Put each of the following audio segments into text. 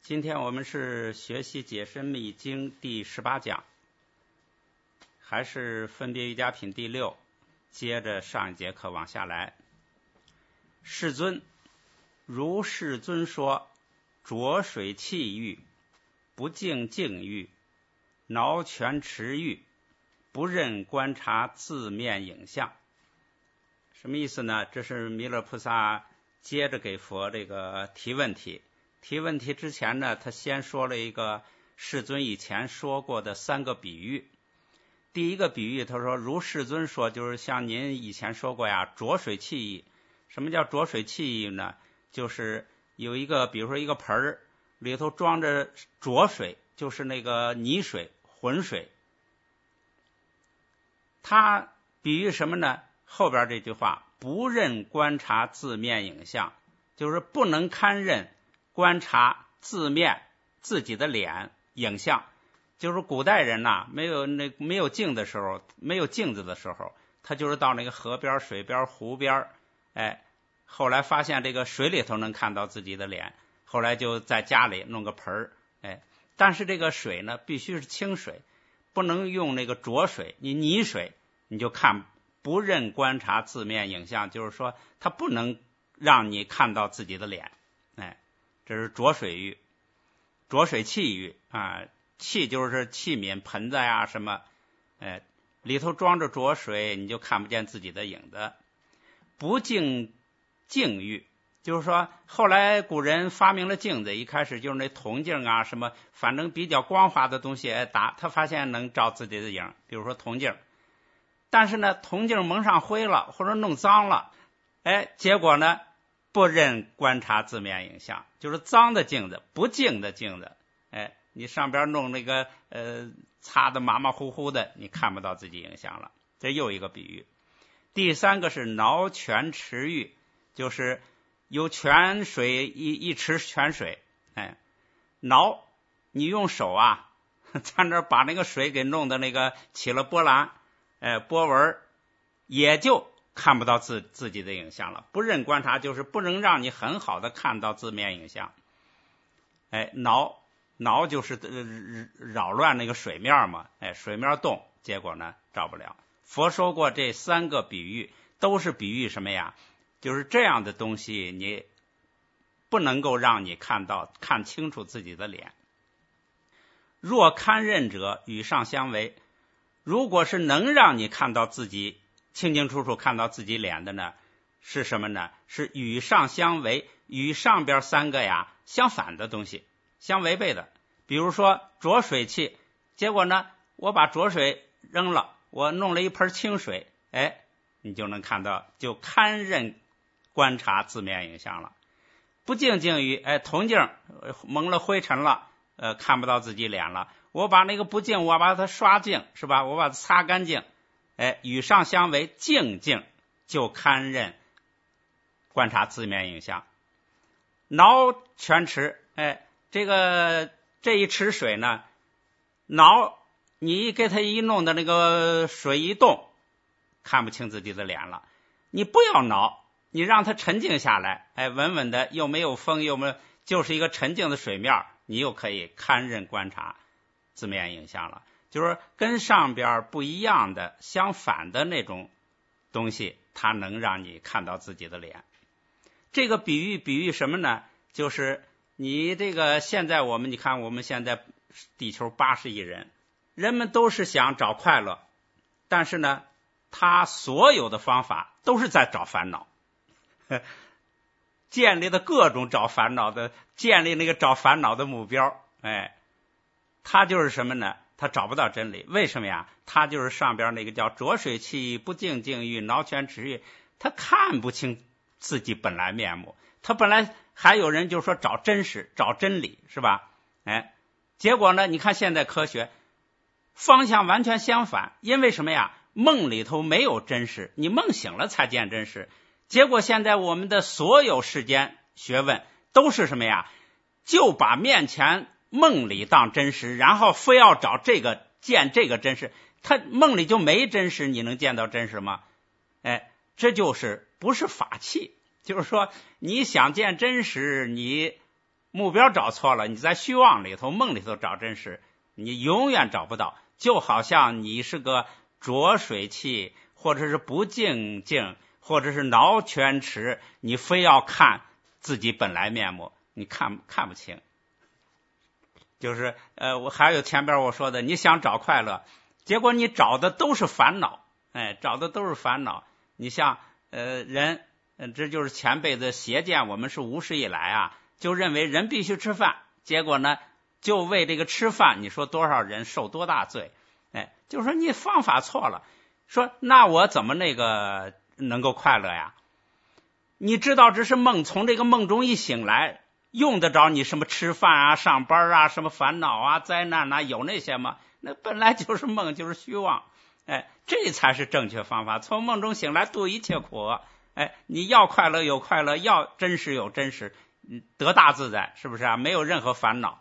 今天我们是学习解深密经第18讲，还是分别瑜伽品第6，接着上一节课往下来。世尊，如世尊说，浊水气欲，不净境欲，挠拳持欲，不认观察字面影像。什么意思呢？这是弥勒菩萨接着给佛这个提问题。提问题之前呢，他先说了一个世尊以前说过的3个比喻。第一个比喻，他说如世尊说，就是像您以前说过呀，浊水气意。什么叫浊水气意呢？就是有一个，比如说一个盆儿里头装着浊水，就是那个泥水、浑水。他比喻什么呢？后边这句话，不认观察字面影像，就是不能堪认观察字面自己的脸影像。就是古代人呐，没有镜的时候，没有镜子的时候，他就是到那个河边、水边、湖边，后来发现这个水里头能看到自己的脸，后来就在家里弄个盆儿，但是这个水呢必须是清水，不能用那个浊水，你泥水你就不认观察字面影像，就是说它不能让你看到自己的脸，这是浊水欲，浊水器欲啊，器就是器皿、盆子呀什么，里头装着浊水，你就看不见自己的影子。不净镜欲，就是说后来古人发明了镜子，一开始就是那铜镜啊什么，反正比较光滑的东西他发现能照自己的影，比如说铜镜。但是呢，铜镜蒙上灰了或者弄脏了，结果呢不认观察字面影像，就是脏的镜子，不净的镜子，你上边弄那个擦的马马虎虎的，你看不到自己影像了。这又一个比喻。第3个是挠拳持欲，就是有泉水一池泉水，挠，你用手啊在那把那个水给弄的那个起了波澜，波纹，也就看不到自己的影像了。不认观察就是不能让你很好的看到字面影像。挠就是扰乱那个水面嘛，水面动，结果呢照不了。佛说过这3个比喻，都是比喻什么呀？就是这样的东西你不能够让你看清楚自己的脸。若堪认者，与上相违。如果是能让你看到自己清清楚楚看到自己脸的呢，是什么呢？是与上相违，与上边3个呀相反的东西，相违背的。比如说浊水器，结果呢我把浊水扔了，我弄了一盆清水，你就能看到，就堪认观察字面影像了。不净境欲，铜镜蒙了灰尘了，看不到自己脸了，我把那个不净我把它刷净，是吧？我把它擦干净，与上相违，净境就堪认观察字面影像。挠拳持，这一池水呢，挠你给它一弄的那个水一动，看不清自己的脸了。你不要挠，你让它沉静下来，稳稳的，又没有风，又没有，就是一个沉静的水面，你又可以堪认观察字面影像了。就是跟上边不一样的相反的那种东西，它能让你看到自己的脸。这个比喻什么呢？就是你这个现在你看我们现在地球80亿人，人们都是想找快乐，但是呢他所有的方法都是在找烦恼，建立的各种建立那个找烦恼的目标，他就是什么呢？他找不到真理。为什么呀？他就是上边那个叫浊水器，不净境欲，挠拳持欲，他看不清自己本来面目。他本来还有人就说找真实找真理，是吧？结果呢你看现在科学方向完全相反。因为什么呀？梦里头没有真实，你梦醒了才见真实。结果现在我们的所有世间学问都是什么呀？就把面前梦里当真实，然后非要找见这个真实。他梦里就没真实，你能见到真实吗？这就是不是法器。就是说你想见真实，你目标找错了，你在虚妄里头、梦里头找真实，你永远找不到。就好像你是个浊水器，或者是不净镜，或者是脑泉池，你非要看自己本来面目，你看不清。就是我还有前边我说的，你想找快乐，结果你找的都是烦恼，找的都是烦恼。你像人，这就是前辈的邪见，我们是无始以来啊，就认为人必须吃饭，结果呢，就为这个吃饭，你说多少人受多大罪？就是说你方法错了，说那我怎么能够快乐呀？你知道这是梦，从这个梦中一醒来，用得着你什么吃饭啊、上班啊、什么烦恼啊、灾难啊，有那些吗？那本来就是梦，就是虚妄。这才是正确方法。从梦中醒来，度一切苦。你要快乐有快乐，要真实有真实，得大自在，是不是啊？没有任何烦恼。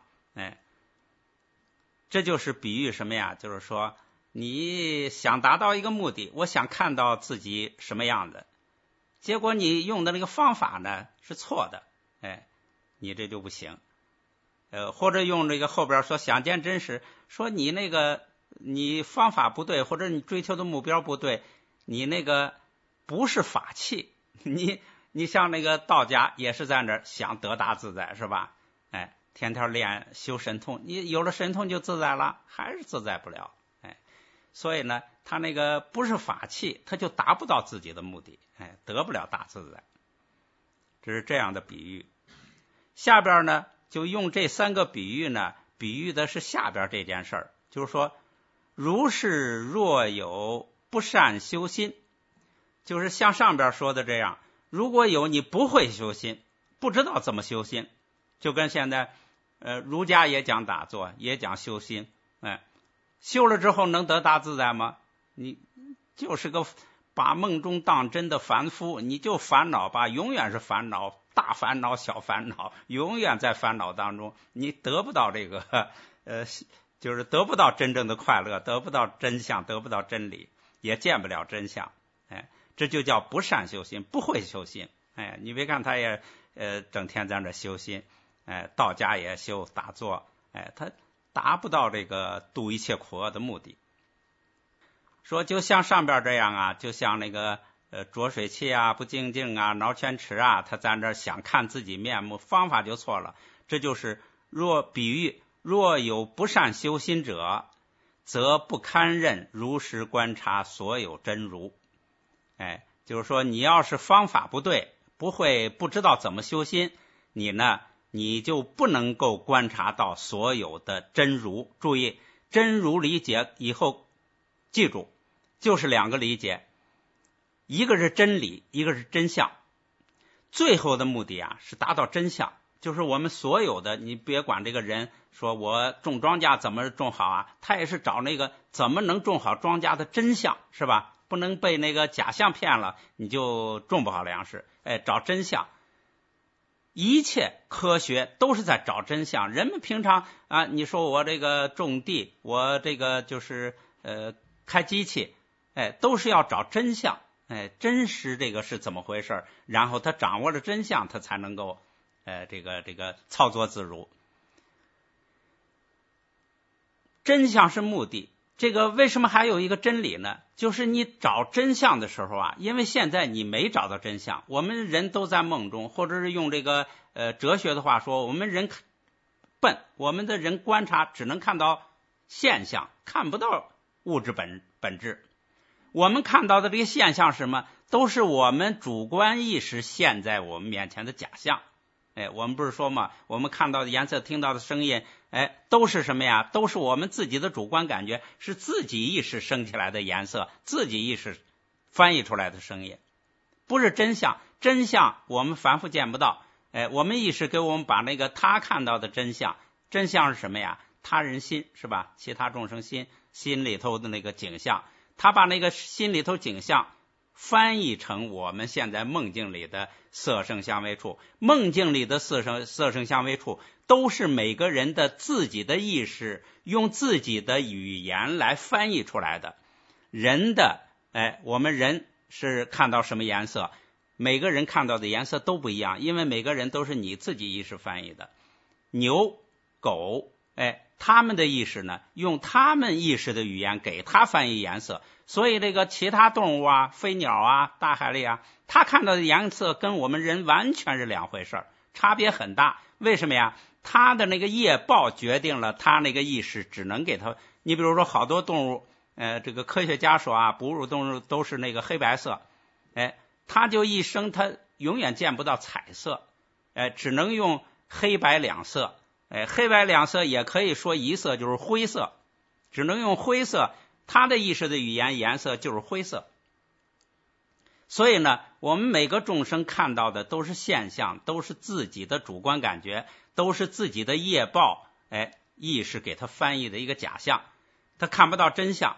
这就是比喻什么呀？就是说你想达到一个目的，我想看到自己什么样的，结果你用的那个方法呢是错的，你这就不行。或者用这个后边说想见真实，说你方法不对，或者你追求的目标不对，你那个不是法器。你像那个道家也是在那儿想得大自在，是吧？天天练修神通，你有了神通就自在了，还是自在不了。所以呢，他那个不是法器，他就达不到自己的目的，得不了大自在。这是这样的比喻。下边呢，就用这3个比喻呢，比喻的是下边这件事儿，就是说，如是若有不善修心，就是像上边说的这样，如果有你不会修心，不知道怎么修心，就跟现在儒家也讲打坐，也讲修心，修了之后能得大自在吗？你就是个把梦中当真的凡夫，你就烦恼吧，永远是烦恼，大烦恼小烦恼，永远在烦恼当中，你得不到这个就是得不到真正的快乐，得不到真相，得不到真理，也见不了真相。这就叫不善修心，不会修心。你别看他也整天在那修心，道家也修打坐，他达不到这个度一切苦厄的目的。说就像上边这样啊，就像那个浊水器啊、不净镜啊、脑泉池啊，他在那想看自己面目，方法就错了。这就是比喻若有不善修心者，则不堪任如实观察所有真如。就是说你要是方法不对，不知道怎么修心，你就不能够观察到所有的真如。注意，真如理解以后记住，就是2个理解，一个是真理，一个是真相。最后的目的啊，是达到真相。就是我们所有的，你别管这个人说我种庄稼怎么种好啊，他也是找那个怎么能种好庄稼的真相，是吧？不能被那个假象骗了，你就种不好粮食。找真相，一切科学都是在找真相。人们平常啊，你说我这个种地，我这个就是开机器，都是要找真相。真实这个是怎么回事，然后他掌握了真相，他才能够这个操作自如。真相是目的。这个为什么还有一个真理呢？就是你找真相的时候啊，因为现在你没找到真相，我们人都在梦中，或者是用这个哲学的话说，我们人笨，我们的人观察只能看到现象，看不到物质本质。我们看到的这个现象是什么？都是我们主观意识现在我们面前的假象。我们不是说嘛，我们看到的颜色，听到的声音，都是什么呀？都是我们自己的主观感觉，是自己意识生起来的颜色，自己意识翻译出来的声音，不是真相。真相我们凡夫见不到。我们意识给我们把那个他看到的真相是什么呀？他人心，是吧？其他众生心里头的那个景象，他把那个心里头景象翻译成我们现在梦境里的色声香味触。梦境里的色声香味触都是每个人的自己的意识用自己的语言来翻译出来的。我们人是看到什么颜色，每个人看到的颜色都不一样，因为每个人都是你自己意识翻译的。 牛、狗，他们的意识呢，用他们意识的语言给它翻译颜色，所以这个其他动物啊、飞鸟啊、大海里啊，它看到的颜色跟我们人完全是两回事，差别很大。为什么呀？它的那个业报决定了它那个意识只能给它。你比如说好多动物，这个科学家说啊，哺乳动物都是那个黑白色，它就一生它永远见不到彩色，只能用黑白两色。黑白两色也可以说一色，就是灰色，只能用灰色，它的意识的语言颜色就是灰色。所以呢，我们每个众生看到的都是现象，都是自己的主观感觉，都是自己的业报，意识给它翻译的一个假象，他看不到真相。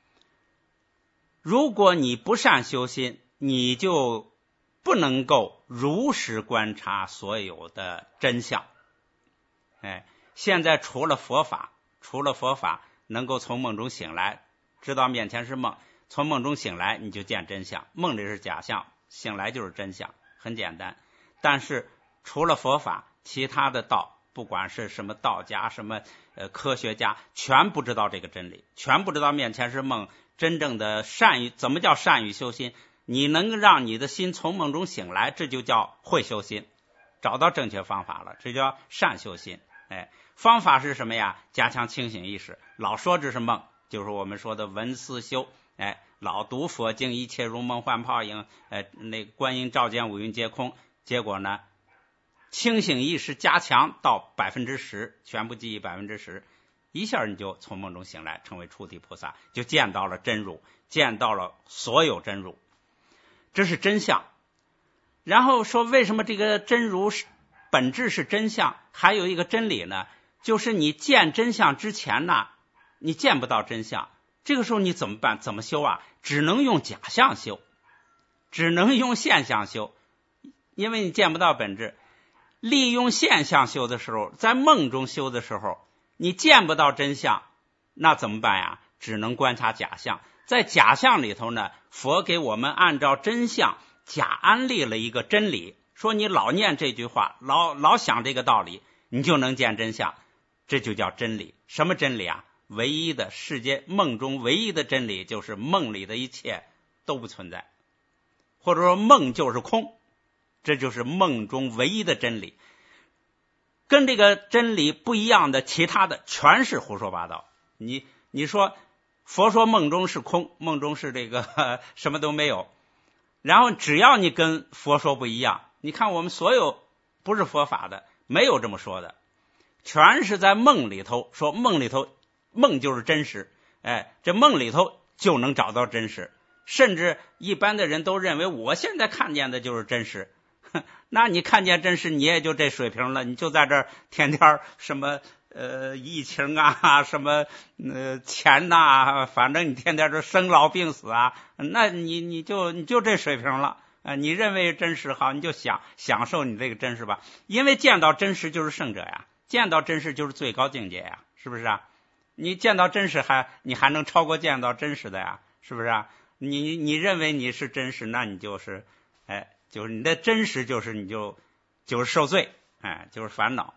如果你不善修心，你就不能够如实观察所有的真相。现在除了佛法能够从梦中醒来，知道面前是梦，从梦中醒来你就见真相，梦里是假象，醒来就是真相，很简单。但是除了佛法，其他的道，不管是什么道家，什么科学家，全不知道这个真理，全不知道面前是梦。真正的善于，怎么叫善于修心？你能让你的心从梦中醒来，这就叫会修心，找到正确方法了，这叫善修心。方法是什么呀？加强清醒意识。老说这是梦，就是我们说的闻思修。老读佛经，一切如梦幻泡影，那个观音照见五蕴皆空。结果呢，清醒意识加强到10%，全部记忆10%，一下你就从梦中醒来，成为初地菩萨，就见到了真如，见到了所有真如，这是真相。然后说为什么这个真如本质是真相？还有一个真理呢，就是你见真相之前呢，你见不到真相，这个时候你怎么办？怎么修啊？只能用假象修，只能用现象修，因为你见不到本质。利用现象修的时候，在梦中修的时候，你见不到真相，那怎么办呀？只能观察假象。在假象里头呢，佛给我们按照真相假安立了一个真理，说你老念这句话，老想这个道理，你就能见真相，这就叫真理。什么真理啊？唯一的世界，梦中唯一的真理就是梦里的一切都不存在，或者说梦就是空，这就是梦中唯一的真理。跟这个真理不一样的其他的全是胡说八道。你说佛说梦中是空，梦中是这个什么都没有，然后只要你跟佛说不一样，你看我们所有不是佛法的没有这么说的，全是在梦里头说，梦里头梦就是真实，这梦里头就能找到真实，甚至一般的人都认为我现在看见的就是真实。那你看见真实，你也就这水平了，你就在这儿天天什么疫情啊，什么钱呐，反正你天天这生老病死啊，那你就这水平了。你认为真实好，你就享受你这个真实吧，因为见到真实就是圣者呀，见到真实就是最高境界呀，是不是啊？你见到真实你还能超过见到真实的呀，是不是啊？你认为你是真实，那你就是就是你的真实就是你就是受罪，就是烦恼。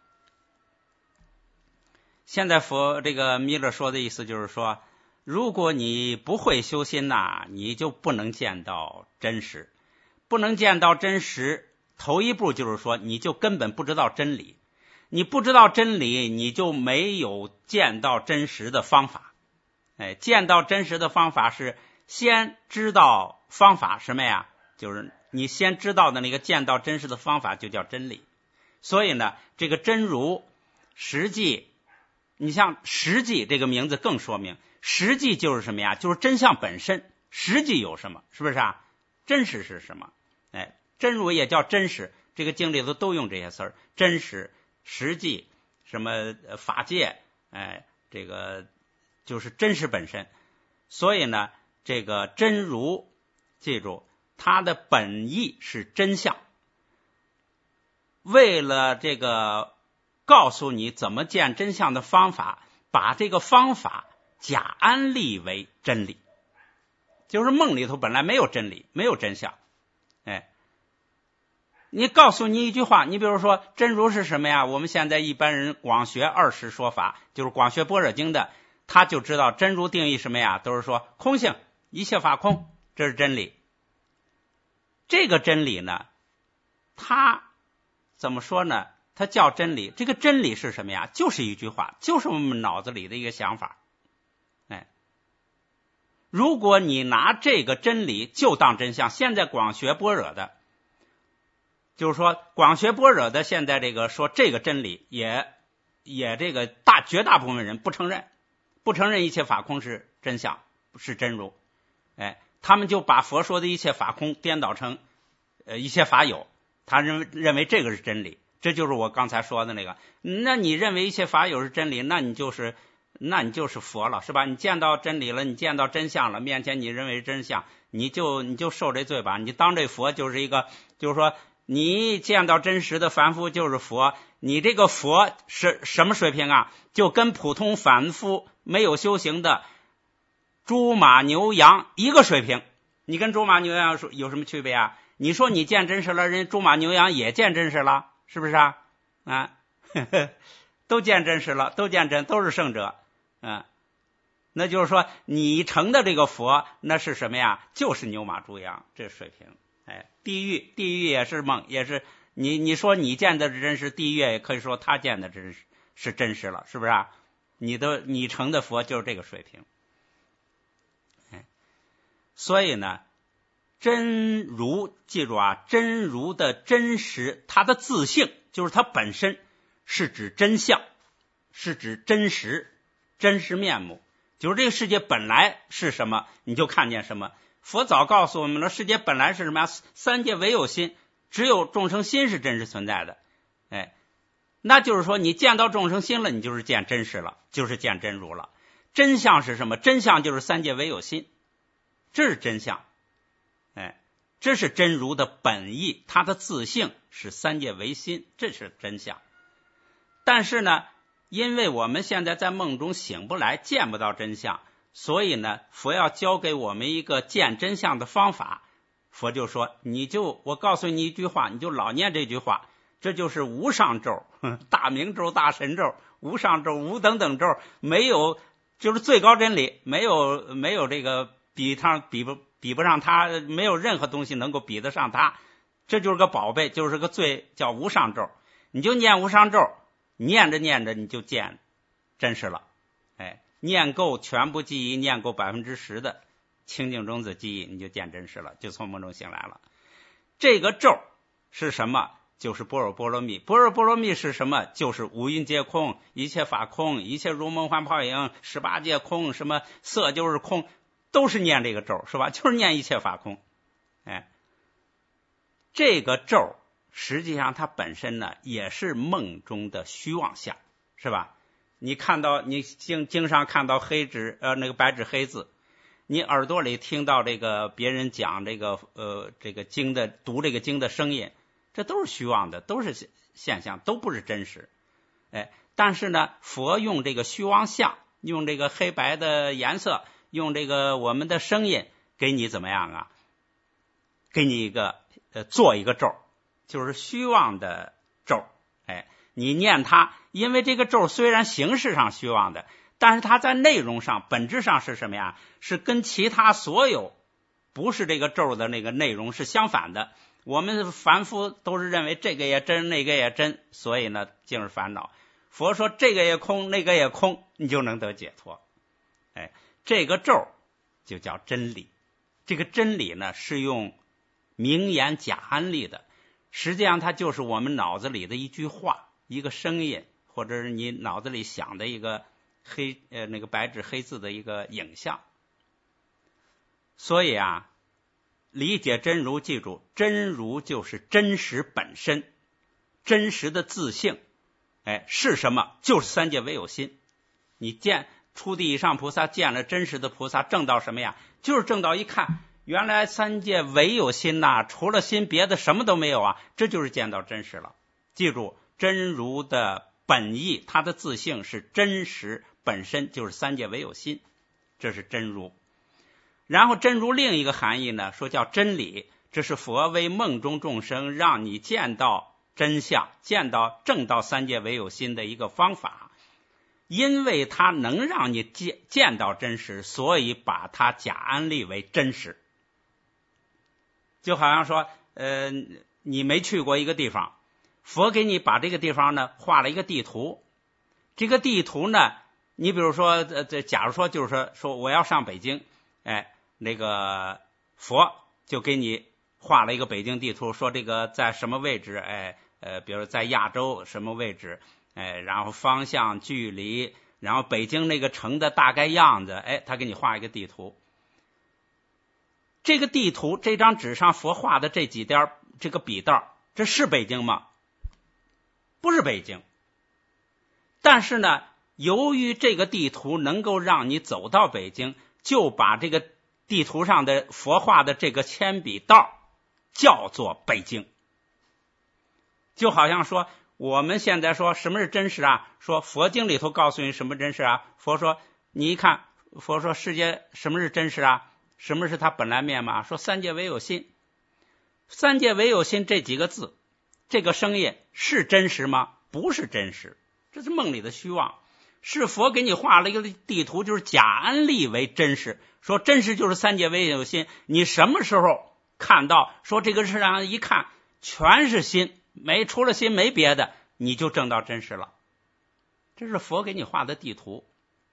现在佛这个弥勒说的意思就是说，如果你不会修心呐，你就不能见到真实，不能见到真实。头一步就是说，你就根本不知道真理，你不知道真理，你就没有见到真实的方法。见到真实的方法是先知道方法什么呀？就是你先知道的那个见到真实的方法就叫真理。所以呢，这个真如实际，你像实际这个名字更说明，实际就是什么呀？就是真相本身。实际有什么？是不是啊？真实是什么？真如也叫真实，这个经里头都用这些词儿，真实、实际、什么法界，这个就是真实本身。所以呢，这个真如，记住它的本意是真相。为了这个告诉你怎么见真相的方法，把这个方法假安立为真理，就是梦里头本来没有真理，没有真相。 你告诉你一句话，你比如说真如是什么呀？我们现在一般人广学二识说法，就是广学般若经的，他就知道真如定义什么呀？都是说空性，一切法空，这是真理。这个真理呢，它怎么说呢？它叫真理。这个真理是什么呀？就是一句话，就是我们脑子里的一个想法。如果你拿这个真理就当真相，现在广学般若的，就是说广学般若的现在这个说这个真理也这个绝大部分人不承认一切法空是真相，是真如。他们就把佛说的一切法空颠倒成一切法有，他认为这个是真理。这就是我刚才说的那个，那你认为一切法有是真理，那你就是佛了，是吧？你见到真理了，你见到真相了，面前你认为真相，你就受这罪吧。你当这佛就是一个，就是说你见到真实的凡夫就是佛，你这个佛是什么水平啊？就跟普通凡夫没有修行的猪马牛羊一个水平。你跟猪马牛羊有什么区别啊？你说你见真实了，人猪马牛羊也见真实了，是不是啊？都见真实了，都见真，都是圣者。那就是说你成的这个佛，那是什么呀？就是牛马猪羊这水平。地狱也是梦，也是你说你见的真实，地狱也可以说他见的真实是真实了，是不是啊？你成的佛就是这个水平。所以呢，真如记住啊，真如的真实，它的自性就是它本身是指真相，是指真实面目，就是这个世界本来是什么你就看见什么。佛早告诉我们了，世界本来是什么呀？三界唯有心，只有众生心是真实存在的。那就是说你见到众生心了，你就是见真实了，就是见真如了。真相是什么？真相就是三界唯有心，这是真相。这是真如的本意，它的自性是三界唯心，这是真相。但是呢，因为我们现在在梦中醒不来，见不到真相，所以呢，佛要教给我们一个见真相的方法。佛就说，我告诉你一句话，你就老念这句话，这就是无上咒，大明咒、大神咒、无上咒、无等等咒，没有，就是最高真理，没有这个比不上它，没有任何东西能够比得上它。这就是个宝贝，就是个叫无上咒。你就念无上咒，念着念着你就见真实了。念够全部记忆，念够10%的清净种子记忆，你就见真实了，就从梦中醒来了。这个咒是什么？就是般若波罗蜜。般若波罗蜜是什么？就是五蕴皆空，一切法空，一切如梦幻泡影，18界空，什么色就是空，都是念这个咒，是吧？就是念一切法空。这个咒实际上它本身呢也是梦中的虚妄相，是吧？你看到你经上看到黑纸那个白纸黑字，你耳朵里听到这个别人讲这个经的读这个经的声音，这都是虚妄的，都是现象，都不是真实。但是呢，佛用这个虚妄相，用这个黑白的颜色，用这个我们的声音，给你怎么样啊？给你一个做一个咒，就是虚妄的咒。你念它，因为这个咒虽然形式上虚妄的，但是它在内容上本质上是什么呀？是跟其他所有不是这个咒的那个内容是相反的。我们凡夫都是认为这个也真那个也真，所以呢进入烦恼。佛说这个也空那个也空，你就能得解脱。这个咒就叫真理。这个真理呢是用名言假安利的，实际上它就是我们脑子里的一句话，一个声音，或者是你脑子里想的一个那个白纸黑字的一个影像。所以啊，理解真如，记住，真如就是真实本身，真实的自性。是什么？就是三界唯有心。你见初地以上菩萨见了真实的菩萨，证到什么呀？就是证到一看，原来三界唯有心呐，除了心别的什么都没有啊，这就是见到真实了。记住，真如的本意，它的自性是真实本身，就是三界唯有心，这是真如。然后真如另一个含义呢，说叫真理。 这是佛为梦中众生让你见到真相，见到正道三界唯有心的一个方法。因为它能让你见到真实，所以把它假安立为真实。就好像说你没去过一个地方，佛给你把这个地方呢画了一个地图。这个地图呢，你比如说假如说就是说我要上北京，那个佛就给你画了一个北京地图，说这个在什么位置，比如在亚洲什么位置，然后方向距离，然后北京那个城的大概样子，他给你画一个地图。这个地图这张纸上佛画的这几点这个笔道，这是北京吗？不是北京。但是呢，由于这个地图能够让你走到北京，就把这个地图上的佛画的这个铅笔道叫做北京。就好像说我们现在说什么是真实啊，说佛经里头告诉你什么真实啊，佛说你一看，佛说世界什么是真实啊，什么是它本来面貌，说三界唯有心。三界唯有心这几个字，这个声音是真实吗？不是真实，这是梦里的虚妄。是佛给你画了一个地图，就是假安立为真实，说真实就是三界唯有心。你什么时候看到说这个世上一看全是心，除了心没别的，你就证到真实了。这是佛给你画的地图。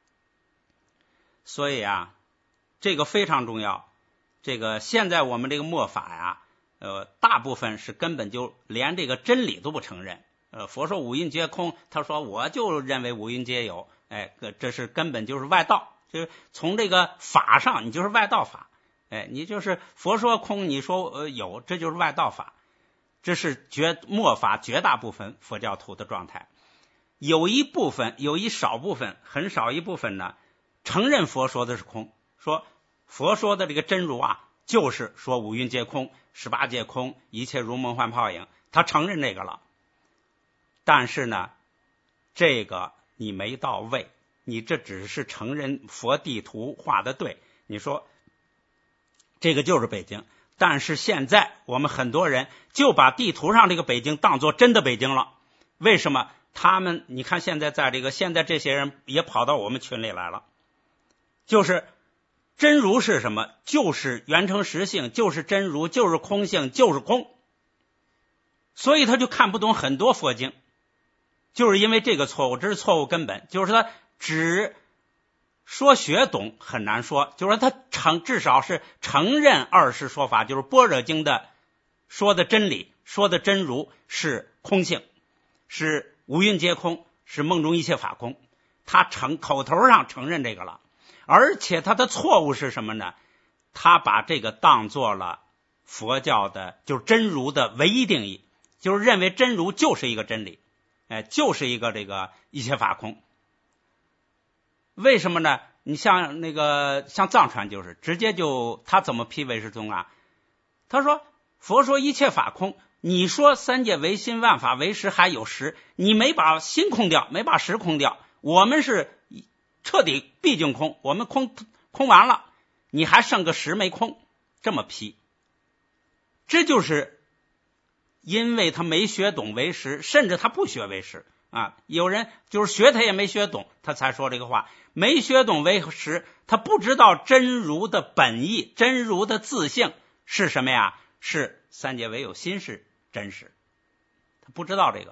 所以啊，这个非常重要。这个现在我们这个末法呀，大部分是根本就连这个真理都不承认。佛说五蕴皆空，他说我就认为五蕴皆有，这是根本就是外道，就是从这个法上你就是外道法，你就是佛说空，你说有，这就是外道法。这是末法绝大部分佛教徒的状态。有一少部分，很少一部分呢，承认佛说的是空，说佛说的这个真如啊，就是说五蕴皆空，18界空，一切如梦幻泡影，他承认这个了。但是呢，这个你没到位，你这只是承认佛地图画的对，你说这个就是北京。但是现在我们很多人就把地图上这个北京当作真的北京了。为什么？你看现在现在这些人也跑到我们群里来了，就是真如是什么？就是圆成实性，就是真如，就是空性，就是空。所以他就看不懂很多佛经，就是因为这个错误，这是错误根本。就是他只说学懂很难说，就是说他至少是承认二世说法，就是般若经的说的真理，说的真如是空性，是五蕴皆空，是梦中一切法空。他口头上承认这个了，而且他的错误是什么呢？他把这个当做了佛教的就是真如的唯一定义，就是认为真如就是一个真理，就是一个这个一切法空。为什么呢？你像藏传就是直接就他怎么批唯识宗啊？他说佛说一切法空，你说三界唯心，万法唯识，还有识，你没把心空掉，没把识空掉，我们是彻底毕竟空，我们空完了，你还剩个识没空，这么批。这就是因为他没学懂唯识，甚至他不学唯识啊。有人就是学他也没学懂，他才说这个话。没学懂唯识，他不知道真如的本意，真如的自性是什么呀？是三界唯有心是真实，他不知道这个，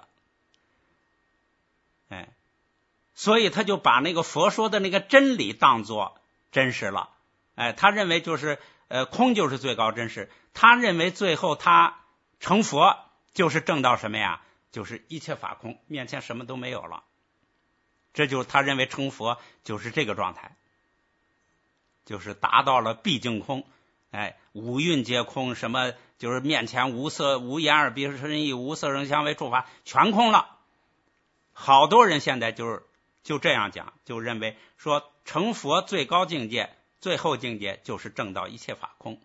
所以他就把那个佛说的那个真理当作真实了，他认为就是空就是最高真实，他认为最后他成佛就是证到什么呀？就是一切法空，面前什么都没有了。这就是他认为成佛就是这个状态，就是达到了毕竟空，五蕴皆空，什么就是面前无色无眼耳鼻舌身意，无色声香味触法全空了。好多人现在就这样讲，就认为说成佛最高境界最后境界就是证到一切法空，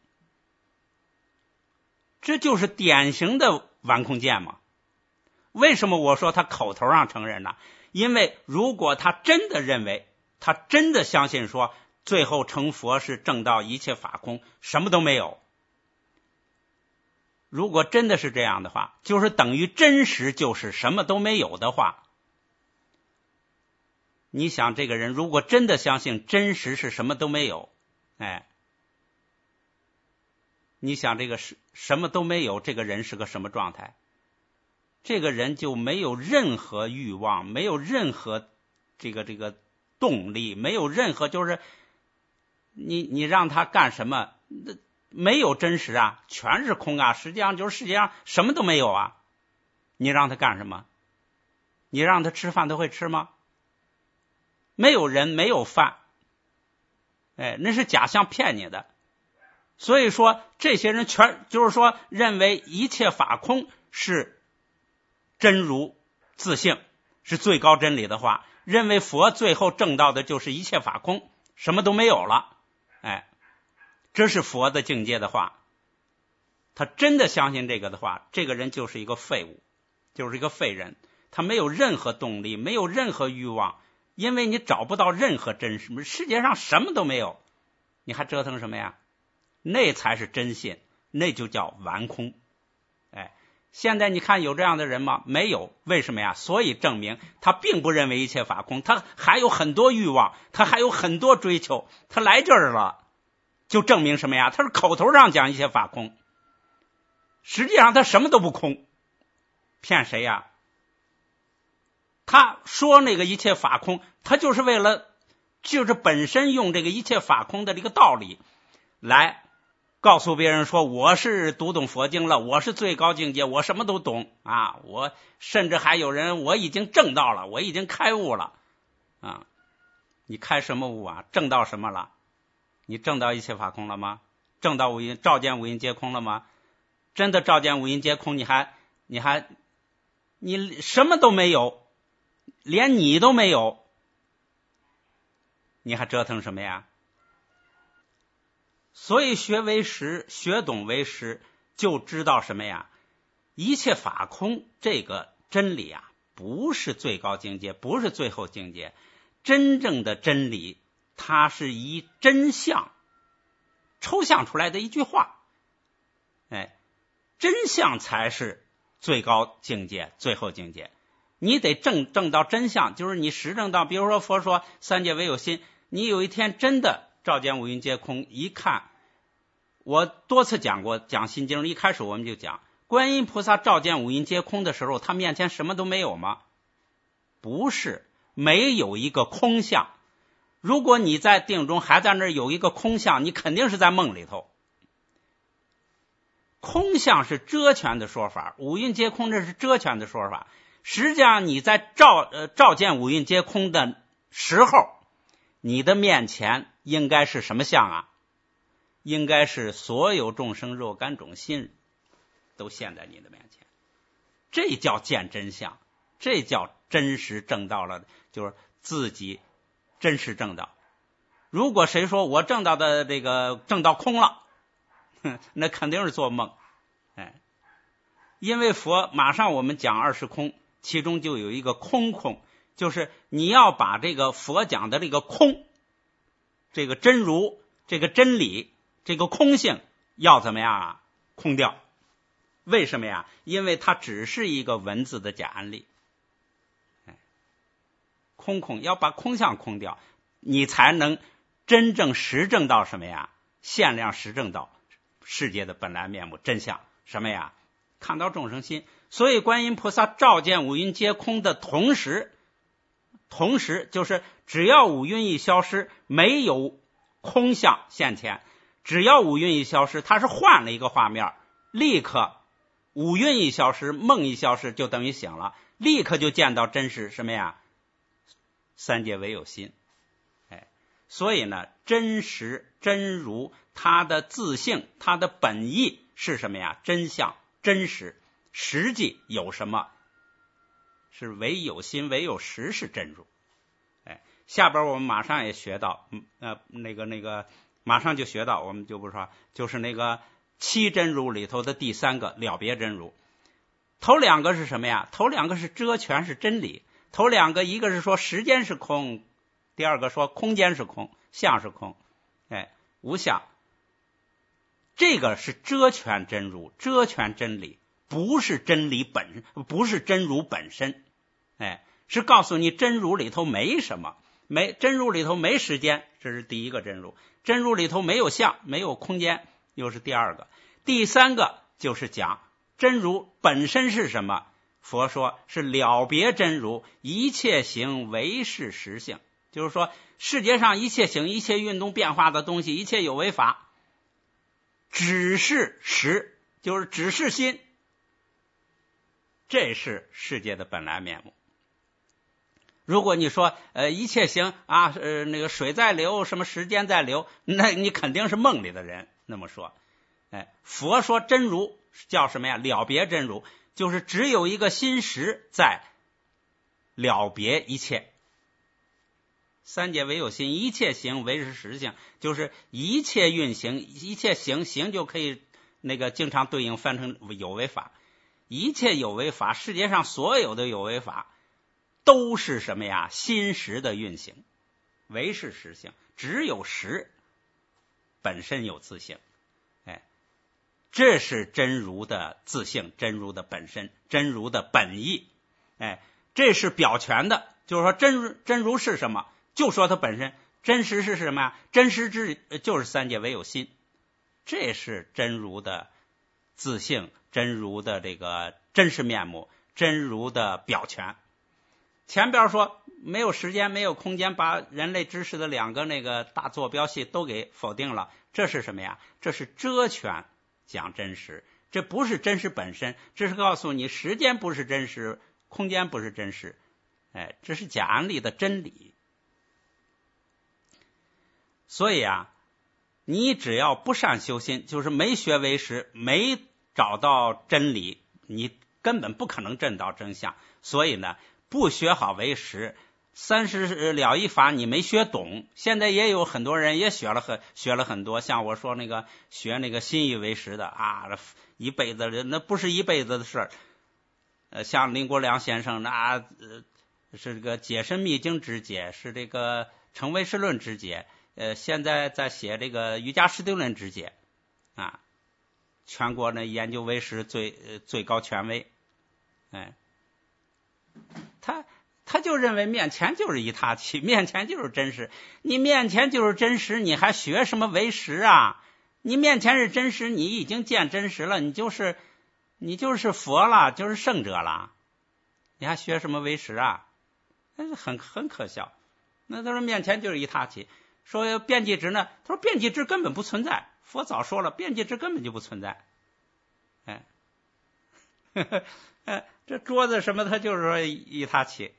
这就是典型的顽空见嘛。为什么我说他口头上承认呢？因为如果他真的认为，他真的相信说最后成佛是证到一切法空，什么都没有， 如果真的是这样的话，就是等于真实就是什么都没有的话，你想这个人如果真的相信真实是什么都没有，你想这个什么都没有，这个人是个什么状态？这个人就没有任何欲望，没有任何这个动力，没有任何就是你让他干什么，没有真实啊，全是空啊，实际上就是世界上什么都没有啊。你让他干什么？你让他吃饭他会吃吗？没有人，没有饭，那是假象骗你的。所以说这些人全就是说认为一切法空是真如自性，是最高真理的话，认为佛最后证到的就是一切法空，什么都没有了，这是佛的境界的话，他真的相信这个的话，这个人就是一个废物，就是一个废人，他没有任何动力，没有任何欲望，因为你找不到任何真实，世界上什么都没有，你还折腾什么呀？那才是真信，那就叫完空。现在你看有这样的人吗？没有。为什么呀？所以证明他并不认为一切法空，他还有很多欲望，他还有很多追求，他来这儿了，就证明什么呀？他是口头上讲一切法空，实际上他什么都不空，骗谁呀？他说那个一切法空，他就是为了就是本身用这个一切法空的这个道理来告诉别人说我是读懂佛经了，我是最高境界，我什么都懂啊！我甚至还有人我已经证到了，我已经开悟了啊！你开什么悟啊？证到什么了？你证到一切法空了吗？证到照见五蕴皆空了吗？真的照见五蕴皆空，你什么都没有，连你都没有，你还折腾什么呀？所以学为实，学懂为实，就知道什么呀？一切法空这个真理啊，不是最高境界，不是最后境界。真正的真理，它是以真相抽象出来的一句话。真相才是最高境界，最后境界。你得证到真相，就是你实证到，比如说佛说三界唯有心，你有一天真的照见五蕴皆空，一看，我多次讲过，讲心经一开始我们就讲，观音菩萨照见五蕴皆空的时候，他面前什么都没有吗？不是，没有一个空相。如果你在定中还在那儿有一个空相，你肯定是在梦里头。空相是遮权的说法，五蕴皆空这是遮权的说法。实际上你在照见五蕴皆空的时候，你的面前应该是什么相啊？应该是所有众生肉感种心都现在你的面前，这叫见真相，这叫真实证道了，就是自己真实证道。如果谁说我证到的这个证到空了，那肯定是做梦。因为佛马上我们讲二十空，其中就有一个空，就是你要把这个佛讲的这个空，这个真如，这个真理，这个空性要怎么样啊？空掉。为什么呀？因为它只是一个文字的假案例。空要把空相空掉，你才能真正实证到什么呀？限量实证到世界的本来面目真相，什么呀？看到众生心。所以观音菩萨照见五蕴皆空的同时就是只要五蕴一消失，没有空相现前，只要五蕴一消失，它是换了一个画面，立刻五蕴一消失，梦一消失，就等于醒了，立刻就见到真实什么呀？三界唯有心。所以呢，真实真如它的自性，它的本意是什么呀？真相真实，实际有什么？是唯有心唯有实是真如。下边我们马上也学到马上就学到，我们就不说，就是那个七真如里头的第三个了别真如。头两个是什么呀？头两个是遮权是真理。头两个一个是说时间是空，第二个说空间是空，相是空，无相。 这个是遮全真如，遮全真理，不是真如本身。是告诉你真如里头没什么，真如里头没时间，这是第一个真如。真如里头没有相，没有空间，又是第二个。第三个就是讲真如本身是什么。佛说是了别真如，一切行唯是实性，就是说世界上一切行、一切运动变化的东西，一切有为法，只是实，就是只是心，这是世界的本来面目。如果你说一切行啊，那个水在流，什么时间在流，那你肯定是梦里的人那么说。佛说真如叫什么呀？了别真如，就是只有一个心识在了别一切。三界唯有心，一切行唯是实性，就是一切运行，一切行就可以那个经常对应翻成有为法。一切有为法，世界上所有的有为法都是什么呀？心识的运行，唯是实性，只有实本身有自性。这是真如的自性，真如的本身，真如的本意。这是表全的，就是说真如是什么，就说它本身。真实是什么呀？真实就是三界唯有心，这是真如的自性，真如的这个真实面目，真如的表全。前边说没有时间没有空间，把人类知识的两个那个大坐标系都给否定了，这是什么呀？这是遮全讲真实，这不是真实本身，这是告诉你时间不是真实，空间不是真实。这是假案例的真理。所以啊，你只要不善修心，就是没学为实，没找到真理，你根本不可能证到真相。所以呢，不学好为实，30了义法你没学懂。现在也有很多人也学了很多，像我说那个学那个心意为实的啊，一辈子那不是一辈子的事像林国良先生那是这个解深密经之解，是这个成唯识论之解，现在在写这个瑜伽师地论之解啊，全国呢研究唯识最高权威。他就认为面前就是一他起，面前就是真实。你面前就是真实，你还学什么唯识啊？你面前是真实，你已经见真实了，你就是佛了，就是圣者了，你还学什么唯识啊？很可笑。那他说面前就是一他起，说遍计值呢？他说遍计值根本不存在，佛早说了，遍计值根本就不存在。这桌子什么，他就是说一他起。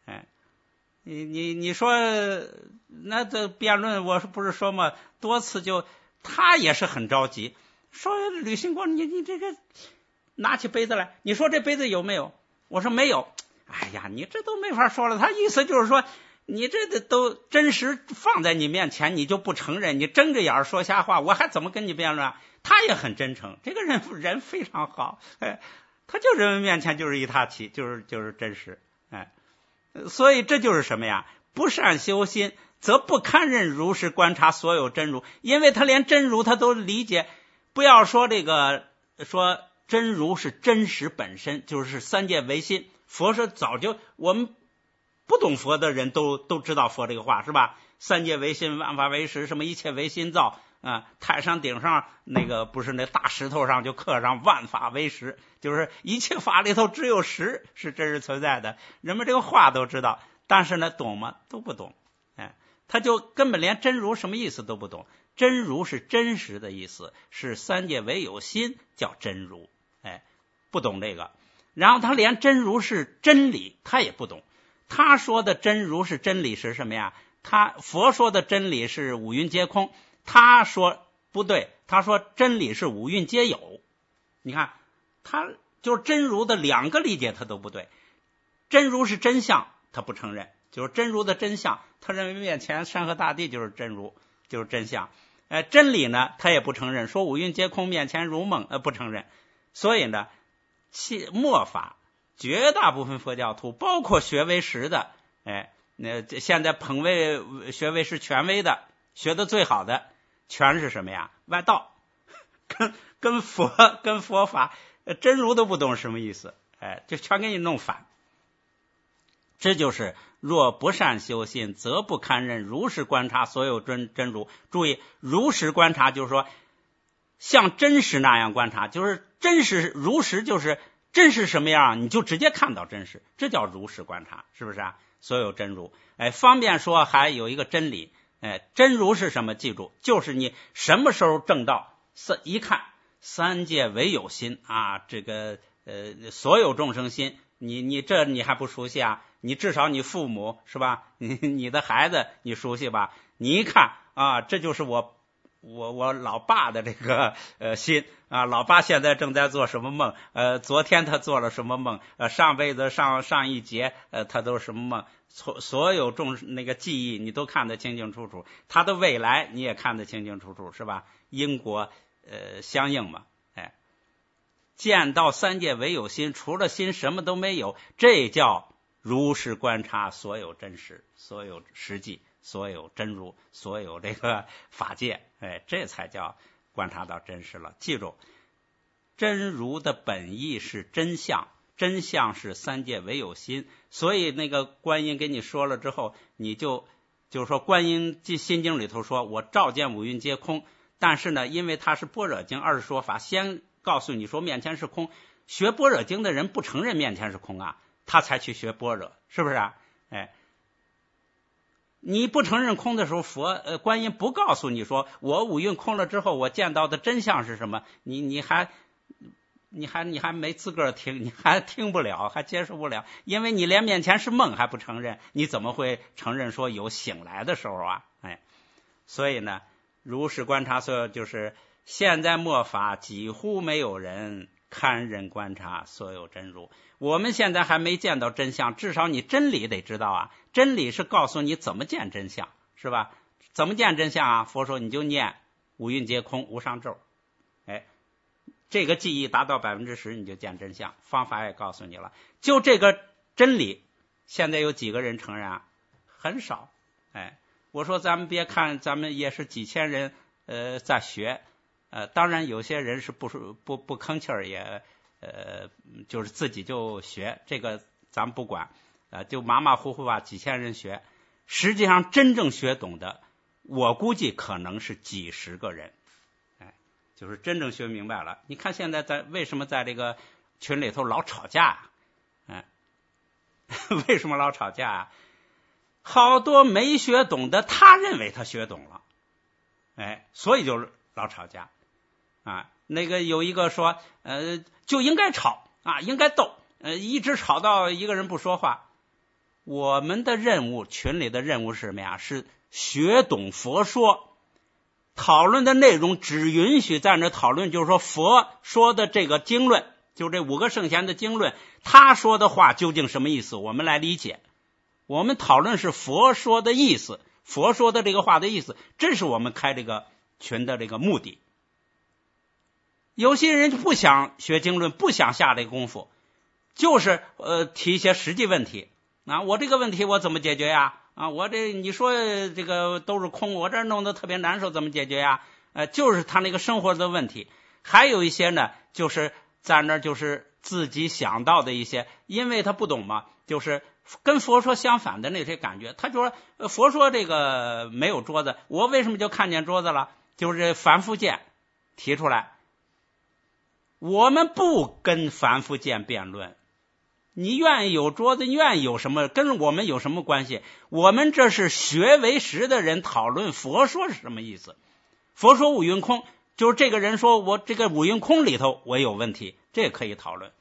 你说那这辩论，我不是说嘛，多次就他也是很着急，说吕兴国，你这个拿起杯子来，你说这杯子有没有？我说没有。哎呀，你这都没法说了。他意思就是说，你这都真实放在你面前，你就不承认，你睁着眼说瞎话，我还怎么跟你辩论？他也很真诚，这个人非常好，他就认为面前就是一他起，就是真实。所以这就是什么呀？不善修心，则不堪任如实观察所有真如，因为他连真如他都理解。不要说这个说真如是真实本身，就是三界唯心。佛说早就，我们不懂佛的人都知道佛这个话，是吧？三界唯心，万法唯实，什么一切唯心造啊！泰山顶上那个不是那大石头上就刻上万法唯实，就是一切法里头只有实是真实存在的。人们这个话都知道，但是呢，懂吗？都不懂。他就根本连真如什么意思都不懂。真如是真实的意思，是三界唯有心叫真如。不懂这个。然后他连真如是真理他也不懂。他说的真如是真理是什么呀？佛说的真理是五蕴皆空，他说不对，他说真理是五蕴皆有。你看他就是真如的两个理解他都不对。真如是真相他不承认，就是真如的真相，他认为面前山河大地就是真如，就是真相。真理呢他也不承认，说五蕴皆空，面前如梦，不承认。所以呢末法绝大部分佛教徒，包括学唯识的，那现在捧为学唯识权威的，学的最好的全是什么呀？外道， 跟佛法真如都不懂什么意思，就全给你弄反。这就是若不善修心，则不堪任如实观察所有真如。注意，如实观察就是说像真实那样观察，就是真实如实，就是真实什么样你就直接看到真实，这叫如实观察，是不是啊？所有真如，方便说还有一个真理，真如是什么？记住，就是你什么时候证到，一看三界唯有心啊，这个所有众生心，你这你还不熟悉啊？你至少你父母是吧？你的孩子你熟悉吧？你一看啊，这就是我老爸的这个心啊，老爸现在正在做什么梦？昨天他做了什么梦？上辈子上一节他都是什么梦？所有那个记忆你都看得清清楚楚，他的未来你也看得清清楚楚，是吧？因果相应嘛，见到三界唯有心，除了心什么都没有，这叫如实观察所有真实，所有实际，所有真如，所有这个法界，这才叫观察到真实了。记住，真如的本意是真相，真相是三界唯有心。所以那个观音给你说了之后，你就是说观音心经里头说我照见五蕴皆空，但是呢，因为它是般若经二十说法，先告诉你说面前是空，学般若经的人不承认面前是空啊，他才去学般若，是不是啊？你不承认空的时候，观音不告诉你说我五蕴空了之后我见到的真相是什么，你还没资格听，你还听不了，还接受不了，因为你连面前是梦还不承认，你怎么会承认说有醒来的时候啊？所以呢，如实观察所有，就是现在末法几乎没有人堪任观察所有真如。我们现在还没见到真相，至少你真理得知道啊。真理是告诉你怎么见真相，是吧？怎么见真相啊？佛说你就念五蕴皆空无上咒，这个记忆达到 10%你就见真相，方法也告诉你了。就这个真理，现在有几个人承认啊？很少。我说咱们别看咱们也是几千人在学，当然有些人是不吭气儿，也就是自己就学，这个咱们不管，就马马虎虎吧，几千人学。实际上真正学懂的，我估计可能是几十个人，就是真正学明白了。你看现在为什么在这个群里头老吵架为什么老吵架啊？好多没学懂的，他认为他学懂了，所以就老吵架啊。那个有一个说就应该吵啊，应该斗，一直吵到一个人不说话。我们的任务，群里的任务是什么呀？是学懂佛说，讨论的内容只允许在那讨论，就是说佛说的这个经论，就这5个圣贤的经论，他说的话究竟什么意思，我们来理解。我们讨论是佛说的意思，佛说的这个话的意思，这是我们开这个群的这个目的。有些人就不想学经论，不想下这个功夫，就是提一些实际问题啊，我这个问题我怎么解决呀？我这你说这个都是空，我这弄得特别难受，怎么解决呀？就是他那个生活的问题。还有一些呢，就是在那就是自己想到的一些，因为他不懂嘛，就是跟佛说相反的那些感觉。他就说佛说这个没有桌子，我为什么就看见桌子了？就是凡夫见提出来，我们不跟凡夫见辩论，你愿意有桌子，你愿意有什么，跟我们有什么关系？我们这是学为实的人讨论佛说是什么意思。佛说五蕴空，就是这个人说我这个五蕴空里头我有问题，这也可以讨论。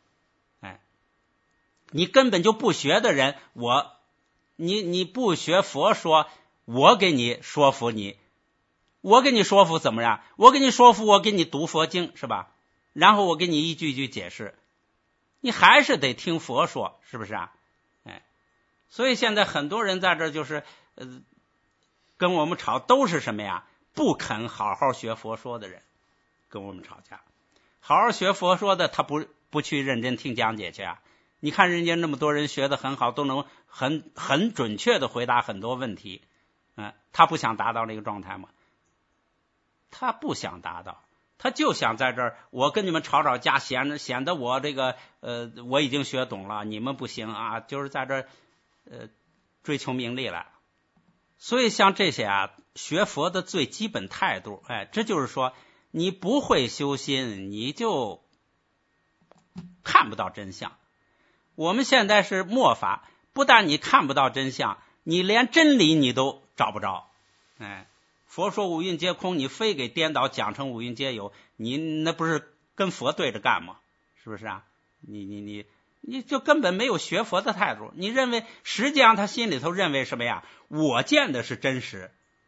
你根本就不学的人，你不学佛说，我给你说服你，我给你说服怎么样？我给你说服，我给你读佛经是吧？然后我给你一句一句解释，你还是得听佛说，是不是啊？所以现在很多人在这就是跟我们吵，都是什么呀？不肯好好学佛说的人跟我们吵架。好好学佛说的，他不去认真听讲解去啊。你看人家那么多人学得很好，都能很准确的回答很多问题，他不想达到那个状态吗？他不想达到， 他就想在这儿我跟你们吵吵架，显得我这个我已经学懂了，你们不行啊，就是在这儿追求名利了。所以像这些啊，学佛的最基本态度，这就是说你不会修心，你就看不到真相。我们现在是末法，不但你看不到真相，你连真理你都找不着。佛说五蕴皆空，你非给颠倒讲成五蕴皆有，你那不是跟佛对着干吗？是不是啊？你就根本没有学佛的态度。你认为实际上他心里头认为什么呀？我见的是真实，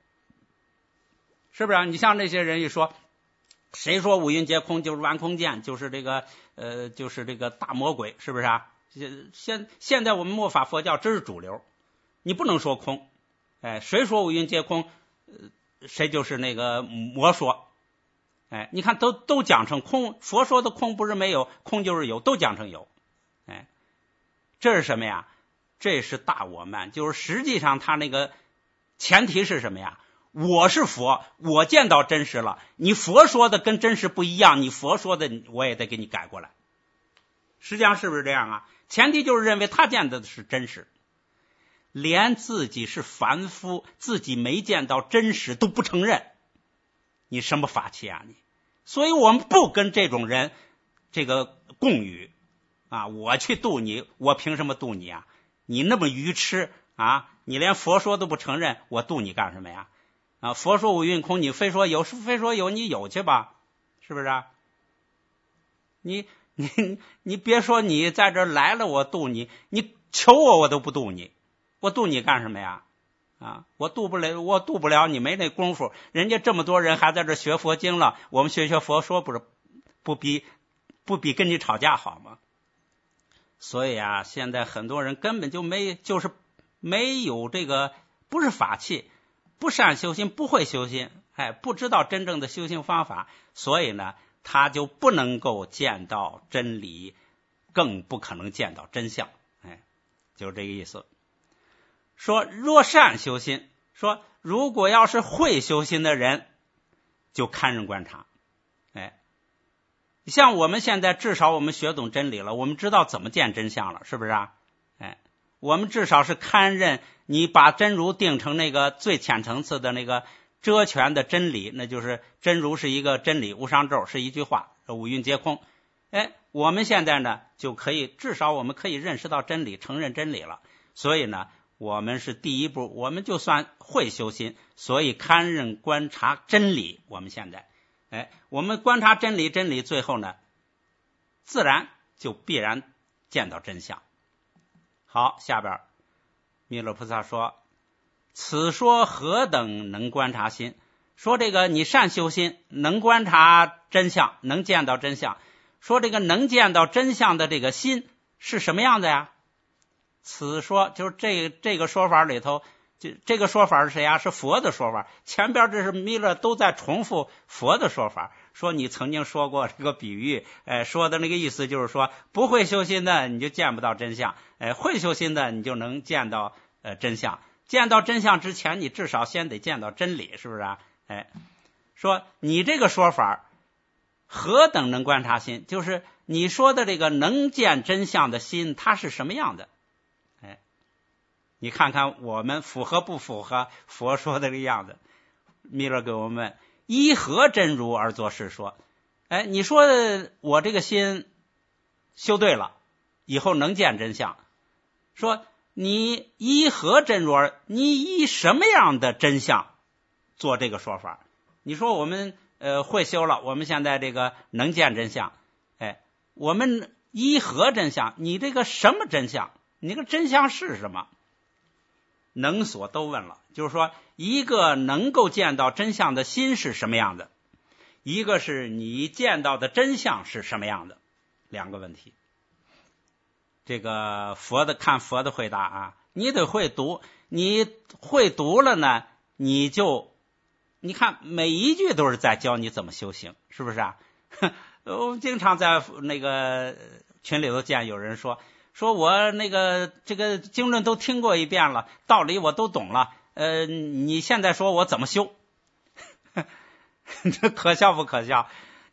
是不是啊？你像那些人一说，谁说五蕴皆空就是顽空见，就是这个就是这个大魔鬼，是不是啊？现在我们末法佛教这是主流，你不能说空。谁说五蕴皆空，谁就是那个魔说。你看都讲成空，佛说的空不是没有，空就是有，都讲成有。这是什么呀？这是大我慢，就是实际上他那个前提是什么呀？我是佛，我见到真实了，你佛说的跟真实不一样，你佛说的我也得给你改过来。实际上是不是这样啊？前提就是认为他见的是真实，连自己是凡夫，自己没见到真实都不承认，你什么法器啊你？所以我们不跟这种人这个共语啊！我去度你，我凭什么度你啊？你那么愚痴啊！你连佛说都不承认，我度你干什么呀？佛说五蕴空，你非说有，非说有，你有去吧，是不是啊？你别说你在这来了我度你，你求我都不度你，我度你干什么呀？我度不了你，没那功夫。人家这么多人还在这学佛经了，我们学佛说不比跟你吵架好吗？所以啊，现在很多人根本就就是没有这个，不是法器，不善修心，不会修心，不知道真正的修行方法，所以呢，他就不能够见到真理，更不可能见到真相。就是这个意思。说若善修心，说如果要是会修心的人，就看人观察。像我们现在至少我们学懂真理了，我们知道怎么见真相了，是不是啊？我们至少是看任你把真如定成那个最浅层次的那个遮全的真理，那就是真如是一个真理，无上咒是一句话，五蕴皆空。我们现在呢就可以，至少我们可以认识到真理，承认真理了。所以呢，我们是第一步，我们就算会修心，所以看任观察真理。我们现在我们观察真理，最后呢自然就必然见到真相。好，下边弥勒菩萨说，此说何等能观察心？说这个你善修心，能观察真相，能见到真相。说这个能见到真相的这个心是什么样的呀？此说就是这个说法里头，这个说法是谁呀？是佛的说法。前边这是弥勒都在重复佛的说法，说你曾经说过这个比喻，说的那个意思就是说，不会修心的你就见不到真相，会修心的你就能见到真相。见到真相之前，你至少先得见到真理，是不是啊？说你这个说法何等能观察心，就是你说的这个能见真相的心，它是什么样的？你看看我们符合不符合佛说的这个样子？弥勒给我们问，依何真如而作是说？你说我这个心修对了，以后能见真相。说你依何真如而，你依什么样的真相做这个说法？你说我们会修了，我们现在这个能见真相，我们依何真相？你这个什么真相？你这个真相是什么？能所都问了，就是说一个能够见到真相的心是什么样的，一个是你见到的真相是什么样的，两个问题。这个看佛的回答啊，你得会读，你会读了呢，你看每一句都是在教你怎么修行，是不是啊？我经常在那个群里头见有人说我那个这个经论都听过一遍了，道理我都懂了，你现在说我怎么修？这可笑不可笑？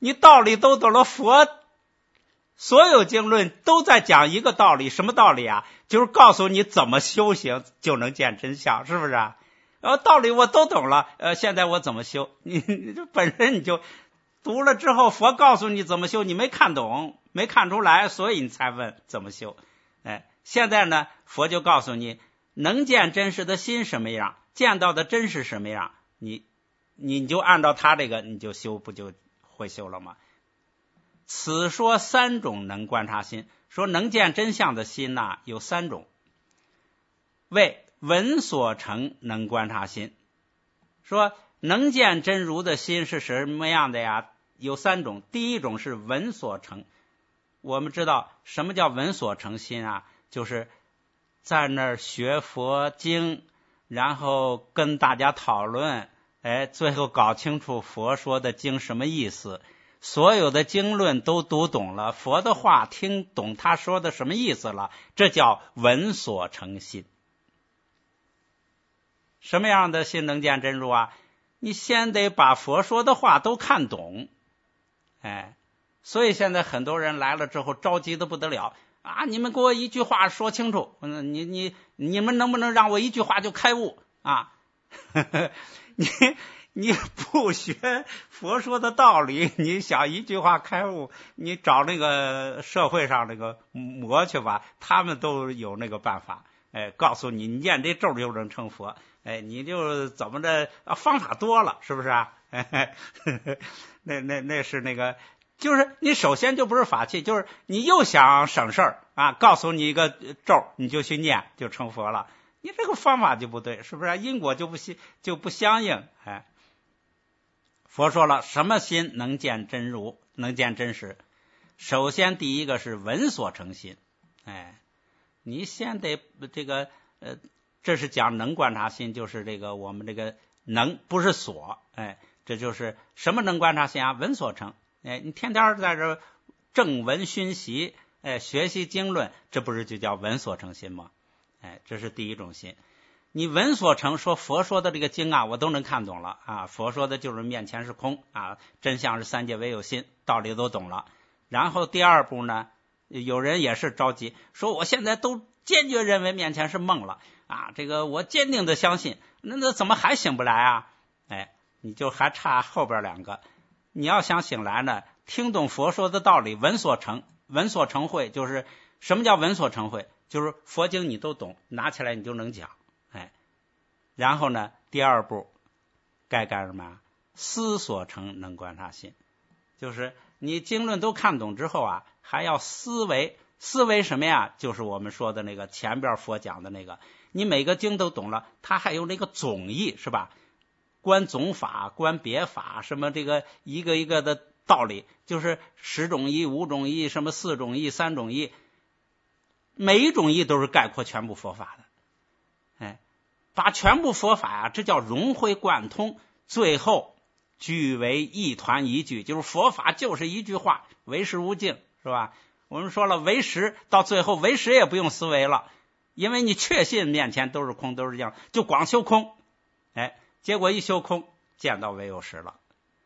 你道理都懂了，佛所有经论都在讲一个道理，什么道理啊？就是告诉你怎么修行就能见真相，是不是啊？道理我都懂了，现在我怎么修？你这本身你就读了之后，佛告诉你怎么修，你没看懂，没看出来，所以你才问怎么修。现在呢，佛就告诉你，能见真实的心什么样，见到的真实什么样，你就按照他这个，你就修，不就会修了吗？此说三种能观察心，说能见真相的心呐，有三种，为闻所成能观察心。说能见真如的心是什么样的呀？有三种。第一种是闻所成。我们知道什么叫闻所成心啊？就是在那儿学佛经，然后跟大家讨论，最后搞清楚佛说的经什么意思，所有的经论都读懂了，佛的话听懂他说的什么意思了，这叫闻所成心。什么样的心能见真如啊？你先得把佛说的话都看懂。所以现在很多人来了之后着急的不得了啊！你们给我一句话说清楚，你们能不能让我一句话就开悟啊？你不学佛说的道理，你想一句话开悟，你找那个社会上那个魔去吧，他们都有那个办法。告诉你念这咒就能成佛。你就怎么着方法多了，是不是啊？那是那个，就是你首先就不是法器，就是你又想省事儿啊，告诉你一个咒，你就去念就成佛了。你这个方法就不对，是不是？因果就不相应。佛说了，什么心能见真如，能见真实？首先第一个是闻所成心。你先得这个这是讲能观察心，就是这个我们这个能不是所。这就是什么能观察心啊？闻所成。你天天在这正闻熏习，学习经论，这不是就叫闻所成心吗？这是第一种心。你闻所成，说佛说的这个经啊，我都能看懂了啊。佛说的就是面前是空啊，真相是三界唯有心，道理都懂了。然后第二步呢，有人也是着急，说我现在都坚决认为面前是梦了啊，这个我坚定的相信，那怎么还醒不来啊？你就还差后边两个。你要想醒来呢，听懂佛说的道理，闻所成。闻所成会，就是什么叫闻所成会？就是佛经你都懂，拿起来你就能讲。然后呢，第二步该干什么？思所成能观察心。就是你经论都看懂之后啊，还要思维。思维什么呀？就是我们说的那个前边佛讲的那个，你每个经都懂了，它还有那个总义，是吧？观总法，观别法，什么这个一个一个的道理，就是10种义、5种义，什么4种义、3种义，每一种义都是概括全部佛法的。把全部佛法啊，这叫融会贯通，最后聚为一团一句，就是佛法就是一句话，唯识无尽，是吧？我们说了唯识，到最后唯识也不用思维了，因为你确信面前都是空，都是这样，就光修空。结果一修空，见到唯有实了。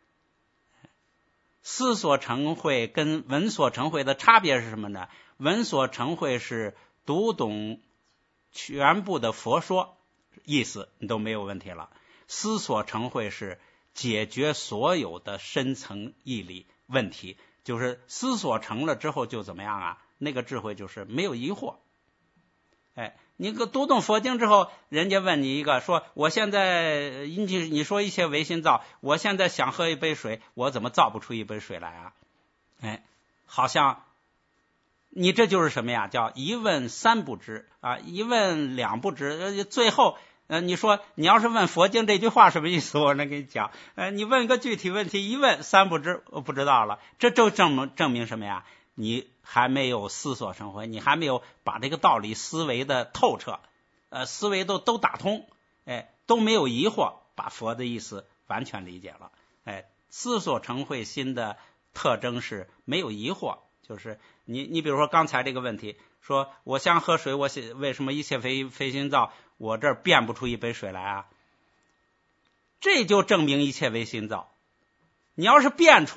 思所成会跟闻所成会的差别是什么呢？闻所成会是读懂全部的佛说意思，你都没有问题了。思所成会是解决所有的深层义理问题，就是思所成了之后就怎么样啊？那个智慧就是没有疑惑。你读懂佛经之后，人家问你一个，说我现在你说一切唯心造，我现在想喝一杯水，我怎么造不出一杯水来啊？好像你这就是什么呀？叫一问三不知啊，一问两不知。最后你说你要是问佛经这句话什么意思，我能给你讲。你问个具体问题，一问三不知，我不知道了。这就证明什么呀？你还没有思所成会，你还没有把这个道理思维的透彻，思维都打通，都没有疑惑，把佛的意思完全理解了。思所成会心的特征是没有疑惑，就是你比如说刚才这个问题，说我想喝水，我为什么一切非心造，我这儿变不出一杯水来啊？这就证明一切为心造。你要是变出